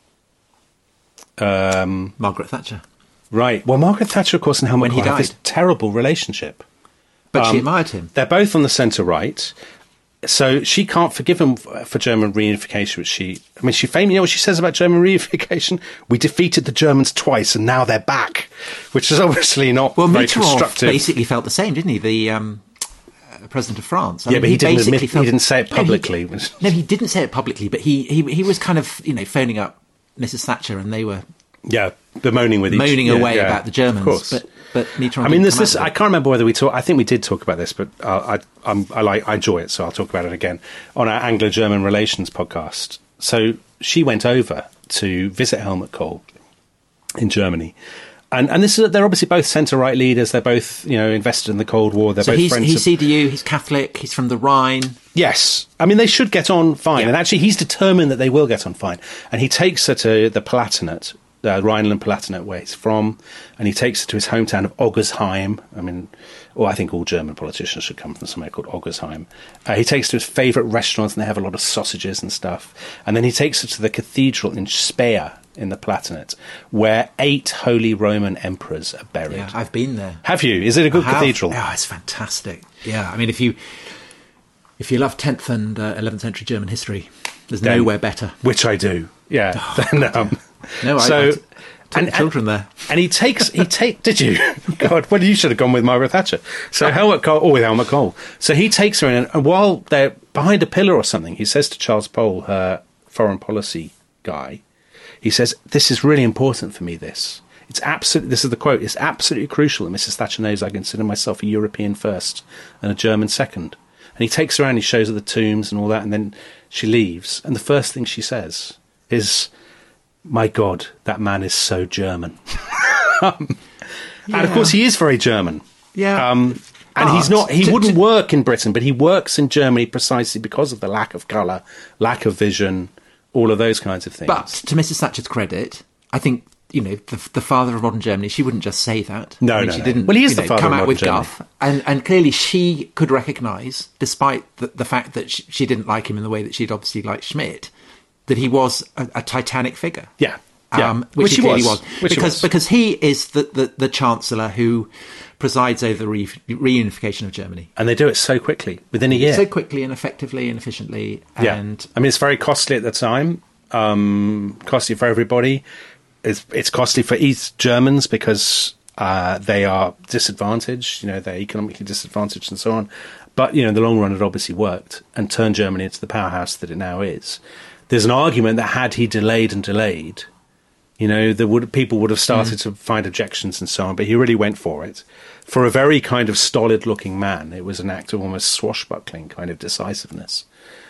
Um, Margaret Thatcher. Right. Well, Margaret Thatcher, of course, and Helmut When he Kohl have died. this terrible relationship. But Um, she admired him. They're both on the centre-right. So she can't forgive him for German reunification, which she... I mean, she famously... You know what she says about German reunification? We defeated the Germans twice, and now they're back. Which is obviously not Well, very Mitterrand constructive. basically felt the same, didn't he? The um, uh, president of France. I Yeah, mean, but he didn't basically admit- he felt- didn't say it No, he- publicly. No, he didn't say it publicly, but he, he, he was kind of, you know, phoning up Missus Thatcher, and they were Yeah, bemoaning with each... moaning yeah, away yeah, about the Germans. Of course. But, but Mitterrand I mean, didn't there's come this. out I with it. can't remember whether we talk. I think we did talk about this, but uh, I, I'm, I like, I enjoy it, so I'll talk about it again on our Anglo-German relations podcast. So she went over to visit Helmut Kohl in Germany, and and this is they're obviously both centre-right leaders. They're both, you know, invested in the Cold War. They're So both he's, friends. he's of, C D U, he's Catholic, he's from the Rhine. Yes. I mean, they should get on fine. Yeah. And actually, he's determined that they will get on fine. And he takes her to the Palatinate, the Rhineland-Palatinate, where he's from, and he takes her to his hometown of Oggersheim. I mean, well, I think all German politicians should come from somewhere called Oggersheim. Uh, he takes her to his favourite restaurants, and they have a lot of sausages and stuff. And then he takes her to the cathedral in Speyer in the Palatinate, where eight Holy Roman emperors are buried. Yeah, I've been there. Have you? Is it a good I have. cathedral? Yeah, it's fantastic. Yeah, I mean, if you if you love tenth and uh, eleventh century German history, there's Then- nowhere better. Which I do, yeah. Oh, Then, um, No, I- so, I- Took and the children and, there. And he takes, he take. Did you? God, well, you should have gone with Margaret Thatcher. So Helmut Kohl, or with Helmut Kohl. So he takes her in, and, and while they're behind a pillar or something, he says to Charles Pole, her foreign policy guy, he says, "This is really important for me. This, it's absolutely. This is the quote. It's absolutely crucial that Missus Thatcher knows I consider myself a European first and a German second." And he takes her around, he shows her the tombs and all that, and then she leaves. And the first thing she says is, "My God, that man is so German." um, yeah. And of course, he is very German. Yeah. Um, and but he's not. He to, wouldn't to, work in Britain, but he works in Germany precisely because of the lack of colour, lack of vision, all of those kinds of things. But to Missus Thatcher's credit, I think, you know, the, the father of modern Germany, she wouldn't just say that. No, I mean, no, she no. didn't. Well, he is you the know, father come of out modern with Germany. guff, and and clearly she could recognise, despite the, the fact that she, she didn't like him in the way that she'd obviously liked Schmidt, that he was a, a titanic figure. Yeah, yeah. Um, which, which he, he clearly was, was, which he because was. because he is the, the, the chancellor who presides over the re- reunification of Germany, and they do it so quickly within a year, so quickly and effectively and efficiently. Yeah. And I mean, it's very costly at the time. Um, costly for everybody. It's, it's costly for East Germans because uh, they are disadvantaged. You know, they're economically disadvantaged and so on. But you know, in the long run, it obviously worked and turned Germany into the powerhouse that it now is. There's an argument that had he delayed and delayed, you know, there would people would have started mm. to find objections and so on. But he really went for it. For a very kind of stolid-looking man, it was an act of almost swashbuckling kind of decisiveness.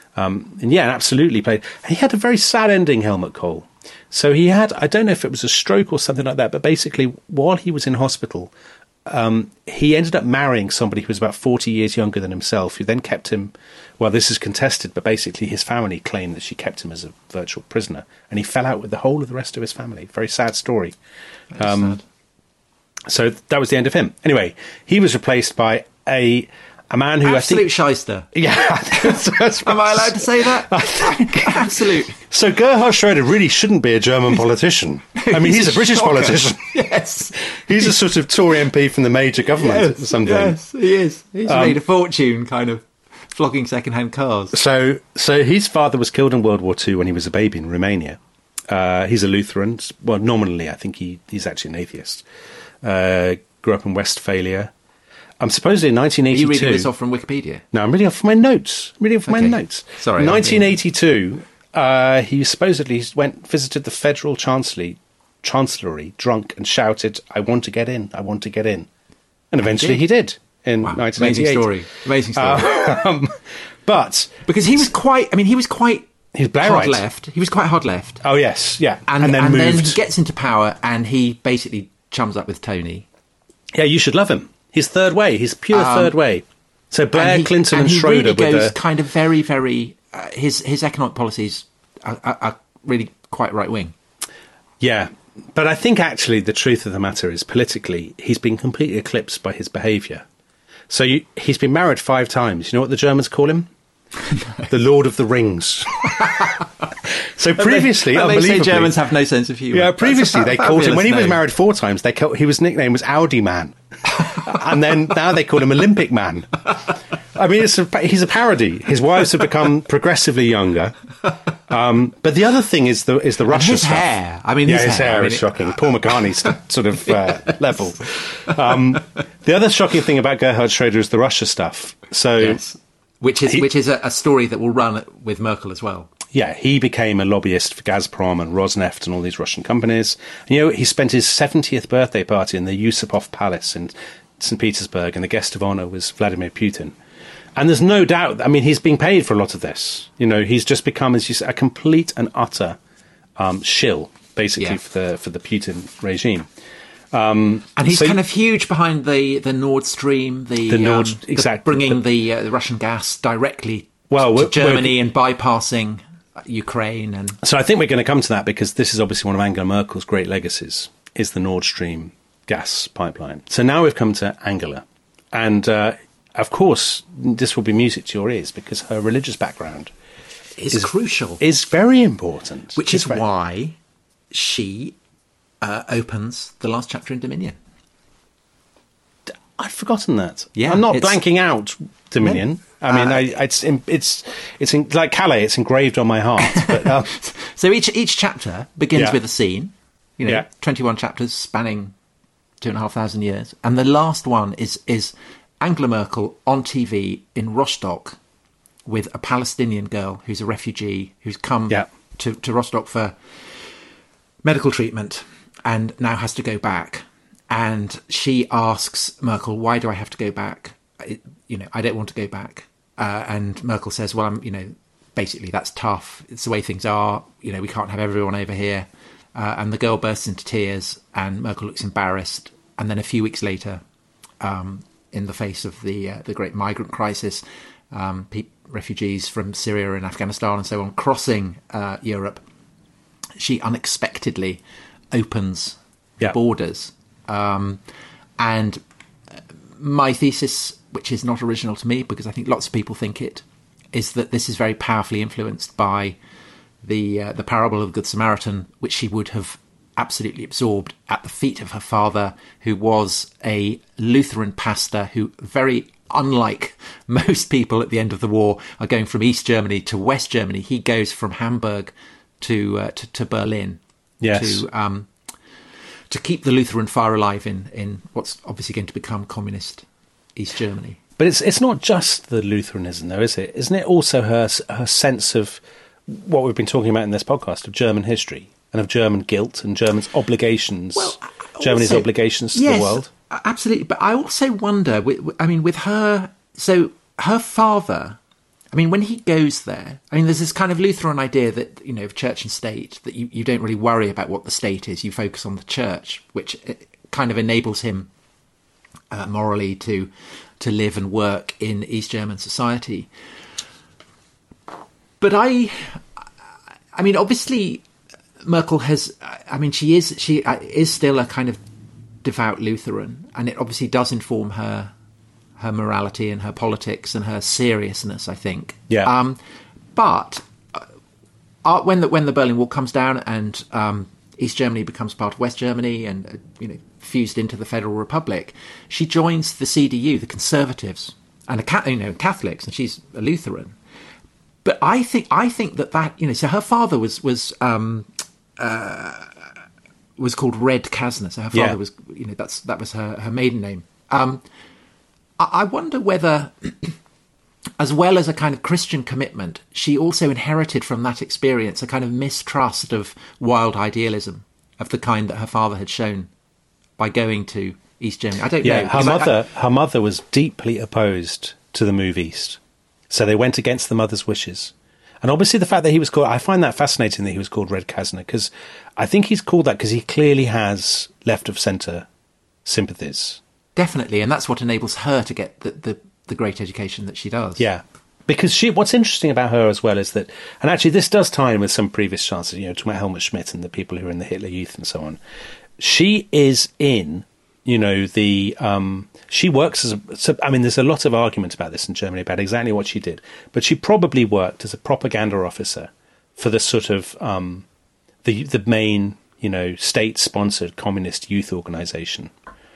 Um, and yeah, absolutely played. He had a very sad ending, Helmut Kohl. So he had, I don't know if it was a stroke or something like that, but basically while he was in hospital, um, he ended up marrying somebody who was about forty years younger than himself, who then kept him, well, this is contested, but basically his family claimed that she kept him as a virtual prisoner. And he fell out with the whole of the rest of his family. Very sad story. Um, sad. So that was the end of him. Anyway, he was replaced by a... A man who absolute I think... shyster. Yeah. that's, that's Am I allowed to say that? Absolute. So Gerhard Schroeder really shouldn't be a German politician. I mean, he's, he's a, a British shocker. politician. Yes. He's a sort of Tory M P from the major government yes, or something. Yes, he is. He's um, made a fortune kind of flogging second-hand cars. So so his father was killed in World War Two when he was a baby in Romania. Uh, he's a Lutheran. Well, nominally, I think he, he's actually an atheist. Uh, grew up in Westphalia. I'm supposedly in nineteen eighty-two. Are you reading this off from Wikipedia? No, I'm reading off from my notes. I'm reading off from okay. my notes. Sorry. In nineteen eighty-two, uh, he supposedly went visited the Federal Chancellery, Chancellery drunk and shouted, "I want to get in, I want to get in." And eventually he did, he did in wow. nineteen eighty-eight. Amazing story. Amazing story. Uh, um, but... Because he was quite, I mean, he was quite He's hard left. He was quite hard left. Oh, yes, yeah. And, and then and moved. then he gets into power and he basically chums up with Tony. Yeah, you should love him. He's third way. He's pure um, third way. So Blair, and he, Clinton, and, and Schroeder he really with goes the kind of very, very. Uh, his his economic policies are, are, are really quite right wing. Yeah, but I think actually the truth of the matter is politically he's been completely eclipsed by his behaviour. So you, he's been married five times. You know what the Germans call him? No. The Lord of the Rings. So previously, and they, and unbelievably, they say Germans have no sense of humour. Yeah, previously they called him when he name. was married four times. They called, he was nickname was Audi Man, and then now they call him Olympic Man. I mean, it's a, he's a parody. His wives have become progressively younger. Um, but the other thing is the is the Russia his stuff. hair. I mean, yeah, his, his hair, hair I mean, is it, shocking. Paul McCartney's sort of uh, level. Um, the other shocking thing about Gerhard Schroeder is the Russia stuff. So. Yes. Which is he, which is a, a story that will run with Merkel as well. Yeah, he became a lobbyist for Gazprom and Rosneft and all these Russian companies. And, you know, he spent his seventieth birthday party in the Yusupov Palace in Saint Petersburg, and the guest of honour was Vladimir Putin. And there's no doubt, I mean, he's being paid for a lot of this. You know, he's just become, as you say, a complete and utter um, shill, basically, yeah. for the for the Putin regime. Um, and he's so, kind of huge behind the, the Nord Stream, the, the Nord, um, exactly. the bringing the, uh, the Russian gas directly well, to we're, Germany we're, and bypassing Ukraine. And so I think we're going to come to that because this is obviously one of Angela Merkel's great legacies, is the Nord Stream gas pipeline. So now we've come to Angela. And, uh, of course, this will be music to your ears because her religious background is, is crucial. Is very important. Which it's is very... why she... Uh, opens the last chapter in Dominion. I've forgotten that. Yeah, I'm not blanking out Dominion. No. I mean, uh, I, it's it's it's in, like Calais. It's engraved on my heart. But, um, so each each chapter begins yeah. with a scene, You know, Yeah. twenty-one chapters spanning two and a half thousand years. And the last one is is Angela Merkel on T V in Rostock with a Palestinian girl who's a refugee who's come Yeah. to, to Rostock for medical treatment and now has to go back. And she asks Merkel, why do I have to go back? It, you know, I don't want to go back. Uh, and Merkel says, well, I'm, you know, basically that's tough. It's the way things are. You know, we can't have everyone over here. Uh, and the girl bursts into tears and Merkel looks embarrassed. And then a few weeks later, um, in the face of the uh, the great migrant crisis, um, pe- refugees from Syria and Afghanistan and so on crossing uh, Europe, she unexpectedly opens Yeah. the borders. Um, and my thesis, which is not original to me because I think lots of people think it, is that this is very powerfully influenced by the uh, the parable of the Good Samaritan, which she would have absolutely absorbed at the feet of her father, who was a Lutheran pastor who, very unlike most people at the end of the war, are going from East Germany to West Germany. He goes from Hamburg to uh, to, to Berlin Yes. to um, to keep the Lutheran fire alive in, in what's obviously going to become communist East Germany. But it's it's not just the Lutheranism, though, is it? Isn't it also her her sense of what we've been talking about in this podcast, of German history and of German guilt and Germany's obligations, Well, Germany's also- obligations to yes, the world? Absolutely. But I also wonder, wi- wi- I mean, with her, so her father, I mean, when he goes there, I mean, there's this kind of Lutheran idea that, you know, of church and state, that you, you don't really worry about what the state is, you focus on the church, which uh, kind of enables him uh, morally to to live and work in East German society. But I, I mean, obviously, Merkel has, I mean, she is she is still a kind of devout Lutheran, and it obviously does inform her her morality and her politics and her seriousness, I think. Yeah. Um, but uh, when the when the Berlin Wall comes down and um, East Germany becomes part of West Germany and uh, you know fused into the Federal Republic, she joins the C D U, the Conservatives, and a you know Catholics, and she's a Lutheran. But I think I think that that you know so her father was was um, uh, was called Red Kasner. So her father Yeah. was you know that's that was her her maiden name. Um, I, I wonder whether, as well as a kind of Christian commitment, she also inherited from that experience a kind of mistrust of wild idealism of the kind that her father had shown by going to East Germany. I don't Yeah, know. her because I- mother, her mother was deeply opposed to the move east, so they went against the mother's wishes. And obviously, the fact that he was called, I find that fascinating that he was called Red Kasner, because I think he's called that because he clearly has left of centre sympathies. Definitely, and that's what enables her to get the, the, the great education that she does. Yeah, because she. What's interesting about her as well is that, and actually this does tie in with some previous chances, you know, talking about Helmut Schmidt and the people who are in the Hitler Youth and so on. She is in, you know, the. Um, she works as a. So, I mean, there's a lot of argument about this in Germany about exactly what she did, but she probably worked as a propaganda officer for the sort of um, the the main, you know, state-sponsored communist youth organisation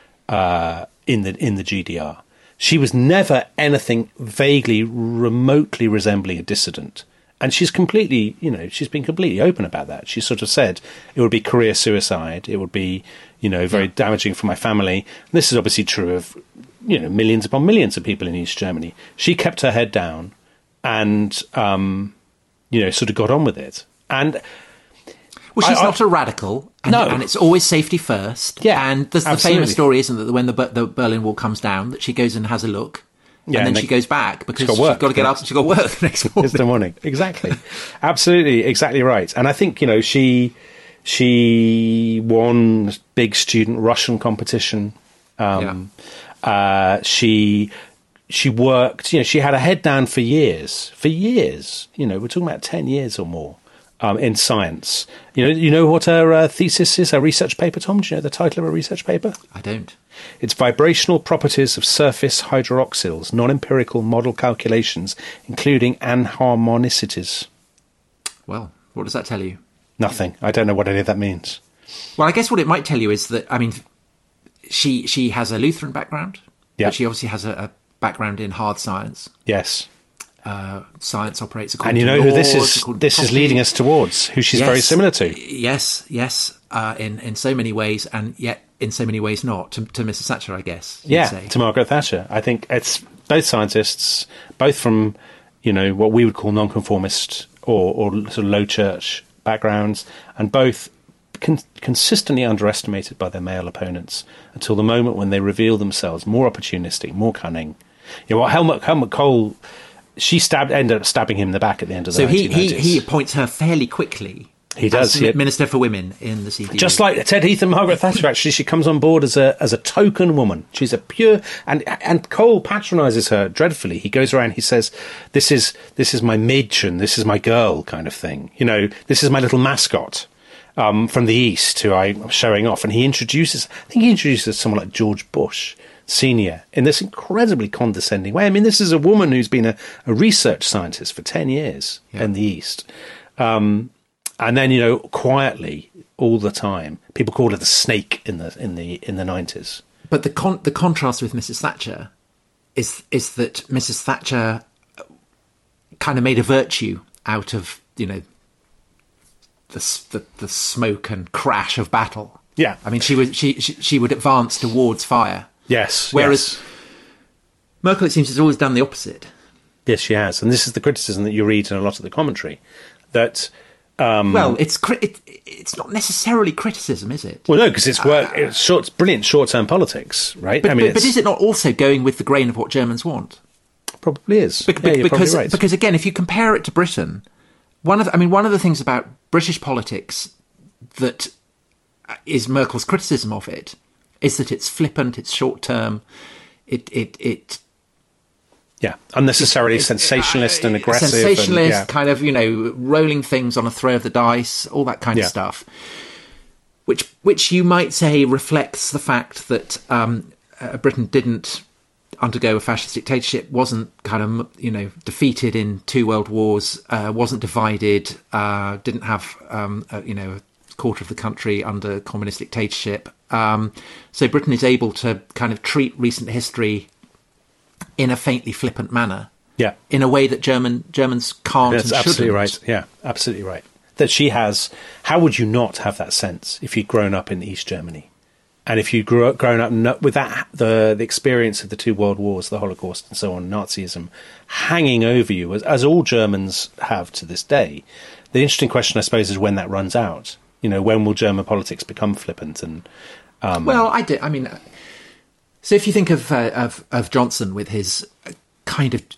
uh, in the in the G D R. She was never anything vaguely, remotely resembling a dissident. And she's completely, you know, she's been completely open about that. She sort of said it would be career suicide. It would be, you know, very yeah. damaging for my family. And this is obviously true of, you know, millions upon millions of people in East Germany. She kept her head down and, um, you know, sort of got on with it. And well, she's I, not I, a radical. And, no. and it's always safety first. Yeah, and there's the absolutely. famous story, isn't it, that when the, the Berlin Wall comes down, that she goes and has a look. Yeah, and then and she they, goes back because she's she's got, got to get up. She's got to work the next morning. It's the morning, exactly, absolutely, exactly right. And I think you know she she won big student Russian competition. Um, yeah. uh, she she worked. You know, she had a head down for years, for years. You know, we're talking about ten years or more um, in science. You know, you know what her uh, thesis is, her research paper, Tom. Do you know the title of her research paper? I don't. It's Vibrational Properties of Surface Hydroxyls, Non-Empirical Model Calculations, including Anharmonicities. Well, what does that tell you? Nothing. I don't know what any of that means. Well, I guess what it might tell you is that, I mean, she she has a Lutheran background, yeah. but she obviously has a, a background in hard science. Yes. uh, science operates according and you to know laws, who this is this is leading us towards, who she's yes, very similar to. Yes, yes, uh, in, in so many ways, and yet in so many ways not, to, to Missus Thatcher, I guess. Yeah, say. to Margaret Thatcher. I think it's both scientists, both from, you know, what we would call nonconformist or, or sort of low church backgrounds, and both con- consistently underestimated by their male opponents until the moment when they reveal themselves more opportunistic, more cunning. You know, what Helmut, Helmut Kohl, she stabbed, ended up stabbing him in the back at the end of the so he, nineteen nineties. he he appoints her fairly quickly. He does. As He, Minister for Women in the C D U. just like Ted Heath and Margaret Thatcher, actually, she comes on board as a as a token woman. She's a pure and and Cole patronises her dreadfully. He goes around, he says, "This is this is my Mädchen, this is my girl," kind of thing. You know, this is my little mascot um, from the East who I'm showing off. And he introduces, I think he introduces someone like George Bush Senior in this incredibly condescending way. I mean, this is a woman who's been a, a research scientist for ten years yeah. in the East. Um, And then, you know, quietly all the time, people called her the snake in the in the in the nineties. But the con- the contrast with Missus Thatcher is is that Missus Thatcher kind of made a virtue out of, you know, the the, the smoke and crash of battle. Yeah, I mean, she was she she, she would advance towards fire. Yes, whereas yes. Merkel, it seems, has always done the opposite. Yes, she has, and this is the criticism that you read in a lot of the commentary that. Um, well, it's it, it's not necessarily criticism, is it? Well, no, because it's work. Uh, it's short, brilliant short-term politics, right? But, I mean, but, but is it not also going with the grain of what Germans want? Probably is. Be- yeah, be- because right. because again, if you compare it to Britain, one of the, I mean, one of the things about British politics that is Merkel's criticism of it is that it's flippant, it's short-term, it it it. Yeah, unnecessarily it's, sensationalist uh, and aggressive. Sensationalist, and, yeah. kind of, you know, rolling things on a throw of the dice, all that kind yeah. of stuff. Which, which you might say reflects the fact that um, uh, Britain didn't undergo a fascist dictatorship, wasn't kind of, you know, defeated in two world wars, uh, wasn't divided, uh, didn't have, um, a, you know, a quarter of the country under communist dictatorship. Um, so Britain is able to kind of treat recent history in a faintly flippant manner, yeah, in a way that German Germans can't. That's and absolutely shouldn't. right. Yeah, absolutely right. That she has. How would you not have that sense if you'd grown up in East Germany, and if you grew up, grown up no, with that the the experience of the two world wars, the Holocaust, and so on, Nazism hanging over you, as, as all Germans have to this day? The interesting question, I suppose, is when that runs out. You know, when will German politics become flippant? And um, well, I did. I mean. So if you think of, uh, of of Johnson with his kind of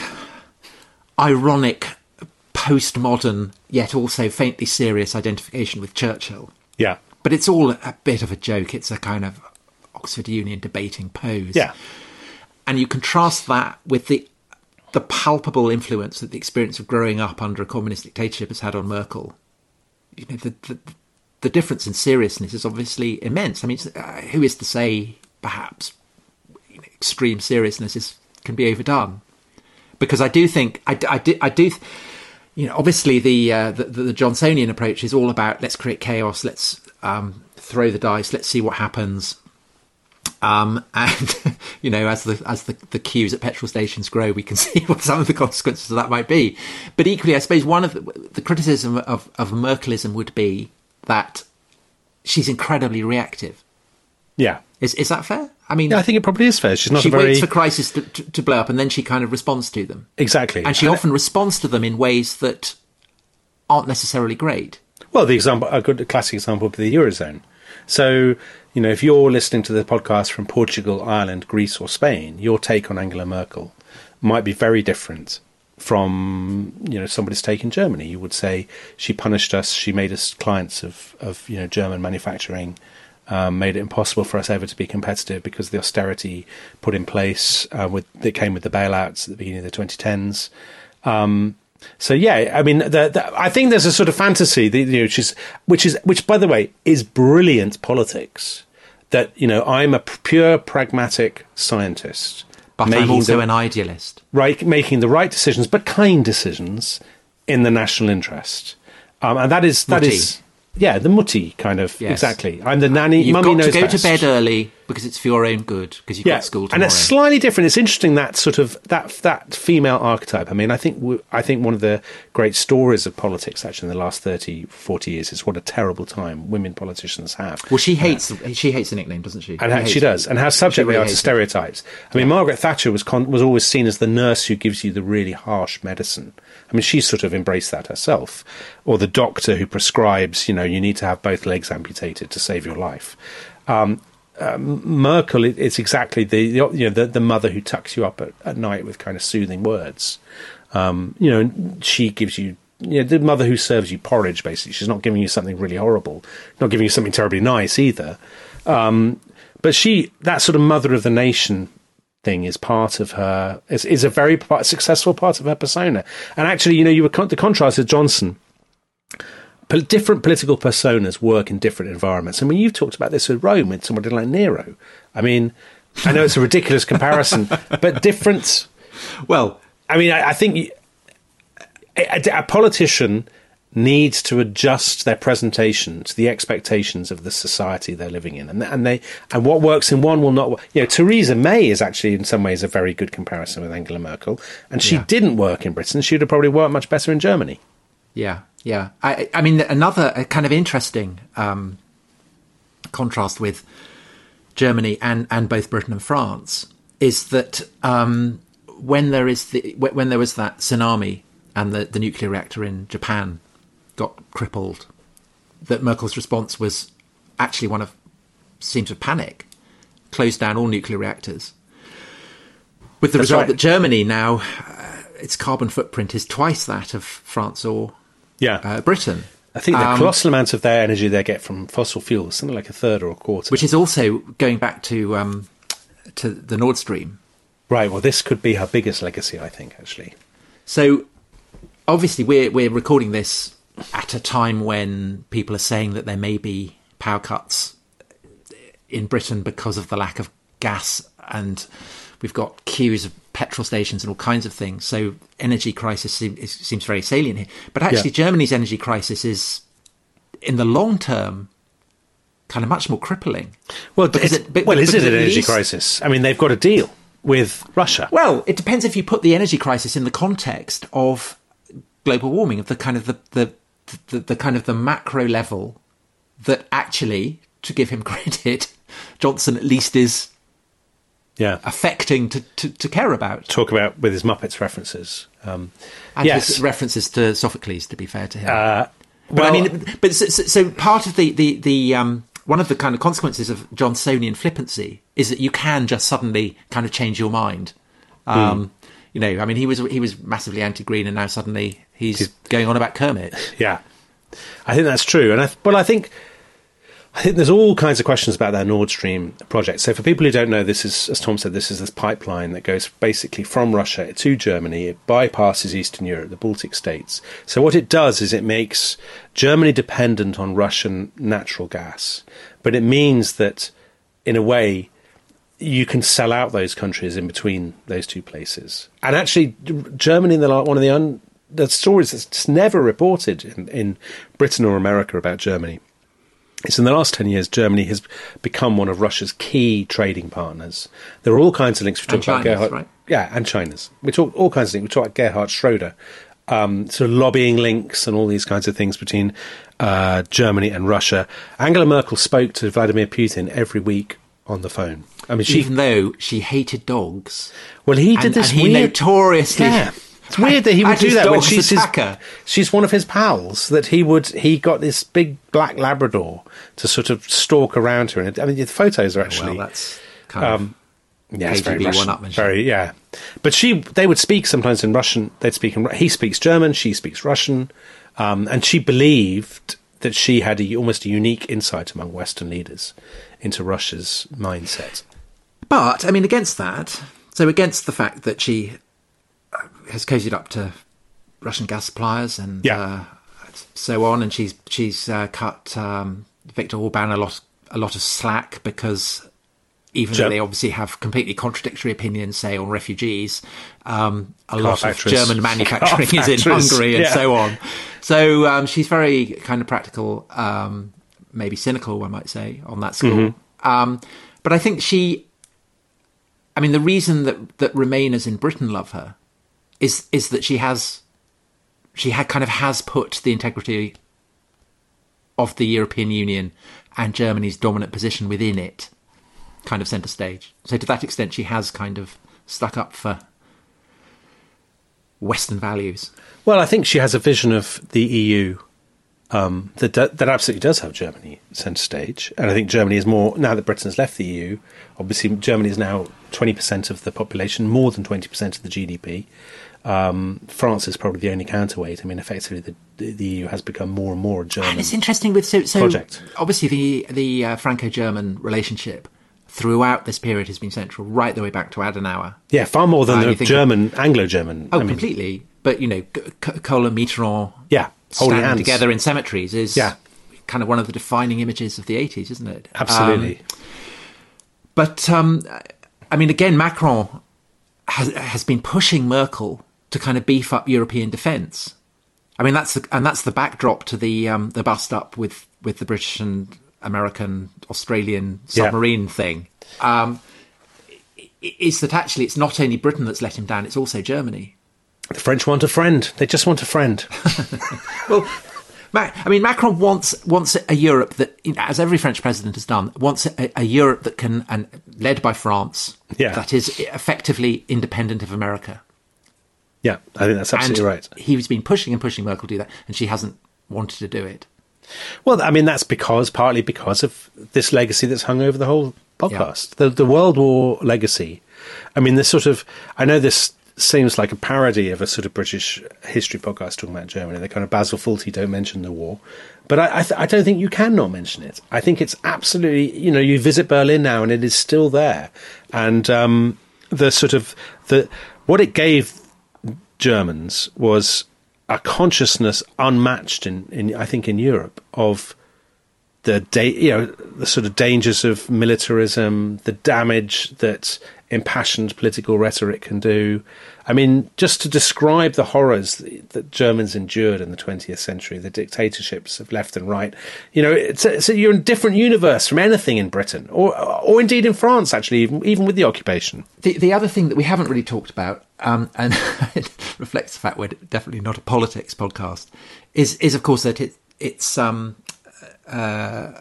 ironic, postmodern, yet also faintly serious identification with Churchill. Yeah. But it's all a bit of a joke. It's a kind of Oxford Union debating pose. Yeah. And you contrast that with the the palpable influence that the experience of growing up under a communist dictatorship has had on Merkel. You know, the the, the difference in seriousness is obviously immense. I mean, uh, who is to say... perhaps you know, extreme seriousness is can be overdone, because I do think I, I do I do you know obviously the, uh, the the Johnsonian approach is all about let's create chaos, let's um, throw the dice, let's see what happens, um, and you know as the as the, the queues at petrol stations grow, we can see what some of the consequences of that might be. But equally, I suppose one of the, the criticism of of Merkelism would be that she's incredibly reactive. Yeah. Is is that fair? I mean, yeah, I think it probably is fair. She's not she a very... waits for crisis to, to, to blow up, and then she kind of responds to them. Exactly. And she and often it... responds to them in ways that aren't necessarily great. Well, the example, a good a classic example would be the Eurozone. So, you know, if you're listening to the podcast from Portugal, Ireland, Greece or Spain, your take on Angela Merkel might be very different from, you know, somebody's take in Germany. You would say she punished us, she made us clients of, of you know, German manufacturing, Um, made it impossible for us ever to be competitive because of the austerity put in place uh, with that came with the bailouts at the beginning of the twenty tens. Um, so yeah, I mean, the, the, I think there's a sort of fantasy, that, you know, which is which is which, by the way, is brilliant politics. That, you know, I'm a pure pragmatic scientist, but I'm also the, an idealist, right? Making the right decisions, but kind decisions in the national interest, um, and that is that Mutti. is. Yeah, the mutti kind of, yes. exactly. I'm the nanny, You've mummy knows got to go best. to bed early because it's for your own good, because you've yeah, got school tomorrow. And it's slightly different. It's interesting that sort of that that female archetype. I mean, I think w- I think one of the great stories of politics actually in the last thirty, forty years is what a terrible time women politicians have. Well, she hates uh, she hates the nickname, doesn't she? And how, she does, and how subject really they are to stereotypes. It. I mean, yeah. Margaret Thatcher was con- was always seen as the nurse who gives you the really harsh medicine. I mean, she sort of embraced that herself, or the doctor who prescribes, you know, you need to have both legs amputated to save your life. Um, Um, Merkel, it, it's exactly the you know the, the mother who tucks you up at, at night with kind of soothing words. Um, you know, she gives you, you know, the mother who serves you porridge. Basically, she's not giving you something really horrible, not giving you something terribly nice either. Um, but she, that sort of mother of the nation thing, is part of her. Is, is a very part, successful part of her persona. And actually, you know, you were con- the contrast with Johnson. Different political personas work in different environments. I mean, you've talked about this with Rome, with somebody like Nero. I mean, I know it's a ridiculous comparison, but different. Well, I mean, I, I think a, a politician needs to adjust their presentation to the expectations of the society they're living in, and and they and what works in one will not work. You know, Theresa May is actually in some ways a very good comparison with Angela Merkel, and she yeah. didn't work in Britain. She would have probably worked much better in Germany. Yeah. Yeah, I, I mean, another kind of interesting um, contrast with Germany and, and both Britain and France is that um, when there is the when there was that tsunami and the, the nuclear reactor in Japan got crippled, that Merkel's response was actually one of seems of panic, closed down all nuclear reactors. With the That's result right. that Germany now, uh, its carbon footprint is twice that of France or. Yeah, uh, Britain. I think the um, colossal amount of their energy they get from fossil fuels, something like a third or a quarter. Which is also going back to um, to the Nord Stream. Right. Well, this could be her biggest legacy, I think, actually. So, obviously, we're we're recording this at a time when people are saying that there may be power cuts in Britain because of the lack of gas, and we've got queues of petrol stations and all kinds of things. So energy crisis seems, seems very salient here. But actually, yeah. Germany's energy crisis is, in the long term, kind of much more crippling. Well, it, but, well, is it an energy least, crisis? I mean, they've got a deal with Russia. Well, it depends if you put the energy crisis in the context of global warming, of the kind of the the, the, the kind of the macro level that actually, to give him credit, Johnson at least is. Yeah, affecting to, to, to care about. Talk about with his Muppets references, um, and yes. his references to Sophocles. To be fair to him, uh, but well, I mean, but so, so part of the the the um, one of the kind of consequences of Johnsonian flippancy is that you can just suddenly kind of change your mind. Um, mm. You know, I mean, he was he was massively anti-green, and now suddenly he's, he's going on about Kermit. Yeah, I think that's true, and I, well, I think. I think there's all kinds of questions about that Nord Stream project. So for people who don't know, this is, as Tom said, this is this pipeline that goes basically from Russia to Germany. It bypasses Eastern Europe, the Baltic states. So what it does is it makes Germany dependent on Russian natural gas. But it means that, in a way, you can sell out those countries in between those two places. And actually, Germany, in the, one of the, un, the stories that's never reported in, in Britain or America about Germany, it's in the last ten years, Germany has become one of Russia's key trading partners. There are all kinds of links. We talk about Gerhard, right? Yeah, and China's. We talk all kinds of things. We talk about Gerhard Schroeder, um, sort of lobbying links and all these kinds of things between uh, Germany and Russia. Angela Merkel spoke to Vladimir Putin every week on the phone. I mean, she, even though she hated dogs. Well, he did and, this and weird, he notoriously. Yeah. It's weird that he would do that when she's his, attacker. she's one of his pals, that he would he got this big black Labrador to sort of stalk around her. And I mean, the photos are actually well, that's kind um, of yeah, it's very Russian, one-upmanship. Very yeah. But she they would speak sometimes in Russian. They'd speak in he speaks German, she speaks Russian, um, and she believed that she had a, almost a unique insight among Western leaders into Russia's mindset. But I mean, against that, so against the fact that she has cozied up to Russian gas suppliers and yeah. uh, so on, and she's she's uh, cut um, Viktor Orban a lot a lot of slack because even Germ- though they obviously have completely contradictory opinions, say on refugees, um, a Car lot factories. of German manufacturing is in Hungary and yeah. so on. So um, she's very kind of practical, um, maybe cynical, one might say, on that score. Mm-hmm. Um, but I think she, I mean, the reason that, that Remainers in Britain love her is is that she has, she had kind of has put the integrity of the European Union and Germany's dominant position within it kind of centre stage. So to that extent, she has kind of stuck up for Western values. Well, I think she has a vision of the E U um, that that absolutely does have Germany centre stage. And I think Germany is more, now that Britain has left the E U, obviously Germany is now twenty percent of the population, more than twenty percent of the G D P. Um, France is probably the only counterweight. I mean, effectively, the, the E U has become more and more a German and it's interesting with so, so project. Obviously, the the uh, Franco-German relationship throughout this period has been central, right the way back to Adenauer. Yeah, far more than uh, the German, of, Anglo-German. Oh, I mean, completely. But, you know, Kohl and Mitterrand yeah, standing hands. together in cemeteries is yeah. kind of one of the defining images of the eighties, isn't it? Absolutely. Um, but, um, I mean, again, Macron has, has been pushing Merkel to kind of beef up European defence. I mean, that's the, and that's the backdrop to the um, the bust up with, with the British and American, Australian submarine yeah. thing. Um, is that actually it's not only Britain that's let him down, it's also Germany. The French want a friend. They just want a friend. Well, I mean, Macron wants wants a Europe that, you know, as every French president has done, wants a, a Europe that can, and led by France, yeah. that is effectively independent of America. Yeah, I think that's absolutely and right. He's been pushing and pushing Merkel to do that, and she hasn't wanted to do it. Well, I mean, that's because, partly because of this legacy that's hung over the whole podcast. Yeah. The, the World War legacy. I mean, this sort of, I know this seems like a parody of a sort of British history podcast talking about Germany. The kind of Basil Fawlty don't mention the war. But I, I, th- I don't think you can not mention it. I think it's absolutely, you know, you visit Berlin now and it is still there. And um, the sort of, the what it gave Germans was a consciousness unmatched in, in I think, in Europe of the da- you know the sort of dangers of militarism, the damage that impassioned political rhetoric can do. I mean, just to describe the horrors that Germans endured in the twentieth century, the dictatorships of left and right, you know, it's, a, it's a, you're in a different universe from anything in Britain, or or indeed in France, actually, even, even with the occupation. The, the other thing that we haven't really talked about, um, and it reflects the fact we're definitely not a politics podcast, is, is of course, that it, it's um, uh,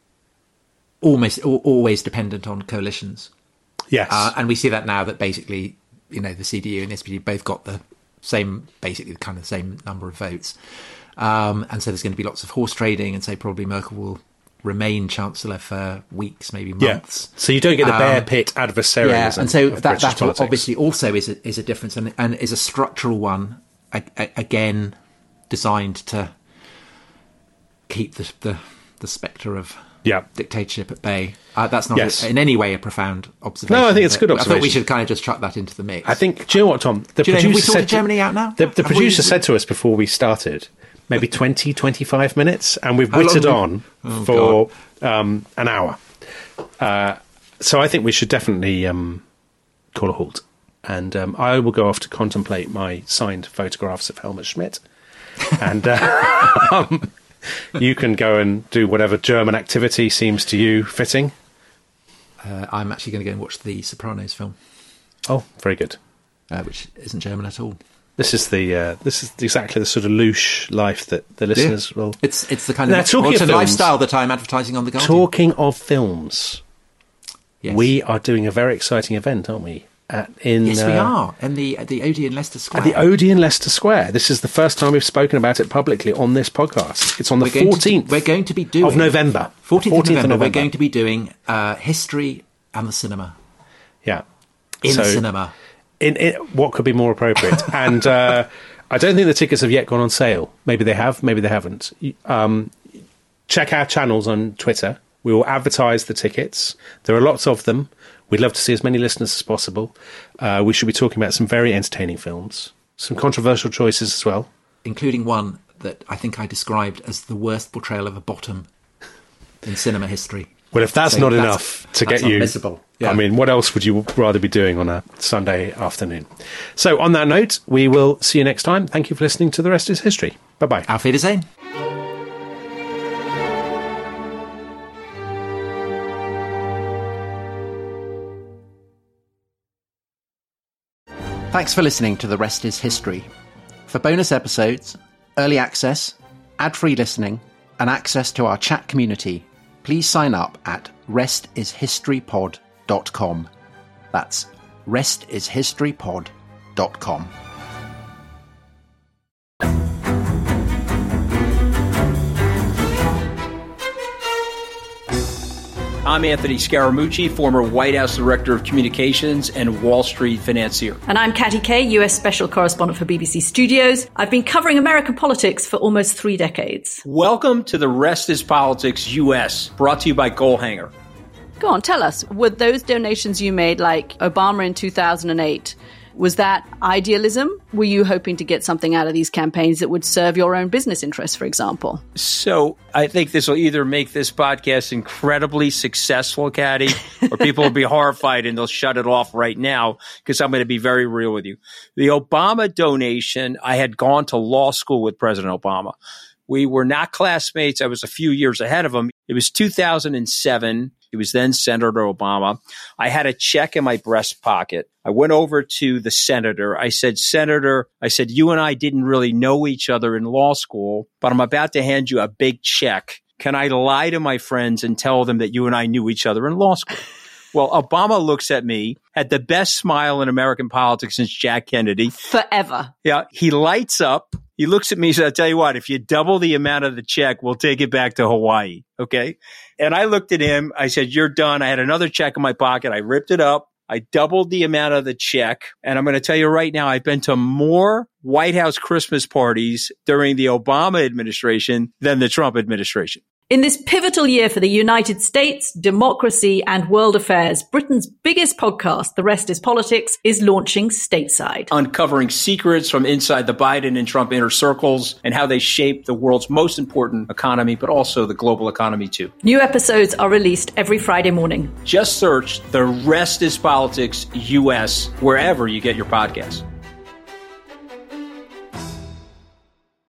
almost always dependent on coalitions. Yes. Uh, and we see that now that basically, you know, the C D U and the S P D both got the same, basically the kind of same number of votes. Um, and so there's going to be lots of horse trading, and so probably Merkel will remain Chancellor for weeks, maybe months. Yeah. So you don't get the bear um, pit adversarialism. Yeah, and so of that, that politics. obviously also is a, is a difference, and, and is a structural one, a, a, again, designed to keep the the, the spectre of yeah. dictatorship at bay. Uh, that's not yes. a, in any way a profound observation. No, I think it's a good observation. I thought we should kind of just chuck that into the mix. I think, do you know what, Tom? The do you producer know, have we said sorted Germany out now? The, the Have producer we, said to us before we started, maybe twenty, twenty-five minutes, and we've How wittered long on we, oh, for um, an hour. Uh, so I think we should definitely um, call a halt. And um, I will go off to contemplate my signed photographs of Helmut Schmidt. And uh, um, you can go and do whatever German activity seems to you fitting. Uh, I'm actually going to go and watch the Sopranos film. Oh, very good. Uh, which isn't German at all. This is the uh, this is exactly the sort of louche life that the listeners yeah. will. It's it's the kind of now, modern of lifestyle that I'm advertising on the Guardian. Talking of films, yes. we are doing a very exciting event, aren't we? At, in, yes, uh, we are. In the at the Odeon Leicester Square. At the Odeon Leicester Square. This is the first time we've spoken about it publicly on this podcast. It's on the we're fourteenth. To, we're going to be doing of November. Fourteenth, fourteenth of, November, of November. We're going to be doing uh, history and the cinema. Yeah, in so, the cinema. In, in what could be more appropriate? and uh, I don't think the tickets have yet gone on sale. Maybe they have. Maybe they haven't. Um, check our channels on Twitter. We will advertise the tickets. There are lots of them. We'd love to see as many listeners as possible. Uh, we should be talking about some very entertaining films, some controversial choices as well. Including one that I think I described as the worst portrayal of a bottom in cinema history. Well, if that's so not that's, enough to that's get you... unmissable. Yeah. I mean, what else would you rather be doing on a Sunday afternoon? So on that note, we will see you next time. Thank you for listening to The Rest is History. Bye-bye. Auf Wiedersehen. Thanks for listening to The Rest is History. For bonus episodes, early access, ad-free listening, and access to our chat community, please sign up at rest is history pod dot com. That's rest is history pod dot com. I'm Anthony Scaramucci, former White House Director of Communications and Wall Street financier. And I'm Katty Kay, U S Special Correspondent for B B C Studios. I've been covering American politics for almost three decades. Welcome to The Rest is Politics U S, brought to you by Goalhanger. Go on, tell us, were those donations you made, like Obama in two thousand eight, was that idealism? Were you hoping to get something out of these campaigns that would serve your own business interests, for example? So I think this will either make this podcast incredibly successful, Katty, or people will be horrified and they'll shut it off right now because I'm going to be very real with you. The Obama donation, I had gone to law school with President Obama. We were not classmates. I was a few years ahead of him. It was two thousand seven. He was then Senator Obama. I had a check in my breast pocket. I went over to the senator. I said, Senator, I said, you and I didn't really know each other in law school, but I'm about to hand you a big check. Can I lie to my friends and tell them that you and I knew each other in law school? Well, Obama looks at me, had the best smile in American politics since Jack Kennedy. Forever. Yeah. He lights up. He looks at me and says, I'll tell you what, if you double the amount of the check, we'll take it back to Hawaii. Okay. And I looked at him. I said, you're done. I had another check in my pocket. I ripped it up. I doubled the amount of the check. And I'm going to tell you right now, I've been to more White House Christmas parties during the Obama administration than the Trump administration. In this pivotal year for the United States, democracy, and world affairs, Britain's biggest podcast, The Rest is Politics, is launching stateside. Uncovering secrets from inside the Biden and Trump inner circles and how they shape the world's most important economy, but also the global economy too. New episodes are released every Friday morning. Just search The Rest is Politics U S wherever you get your podcasts.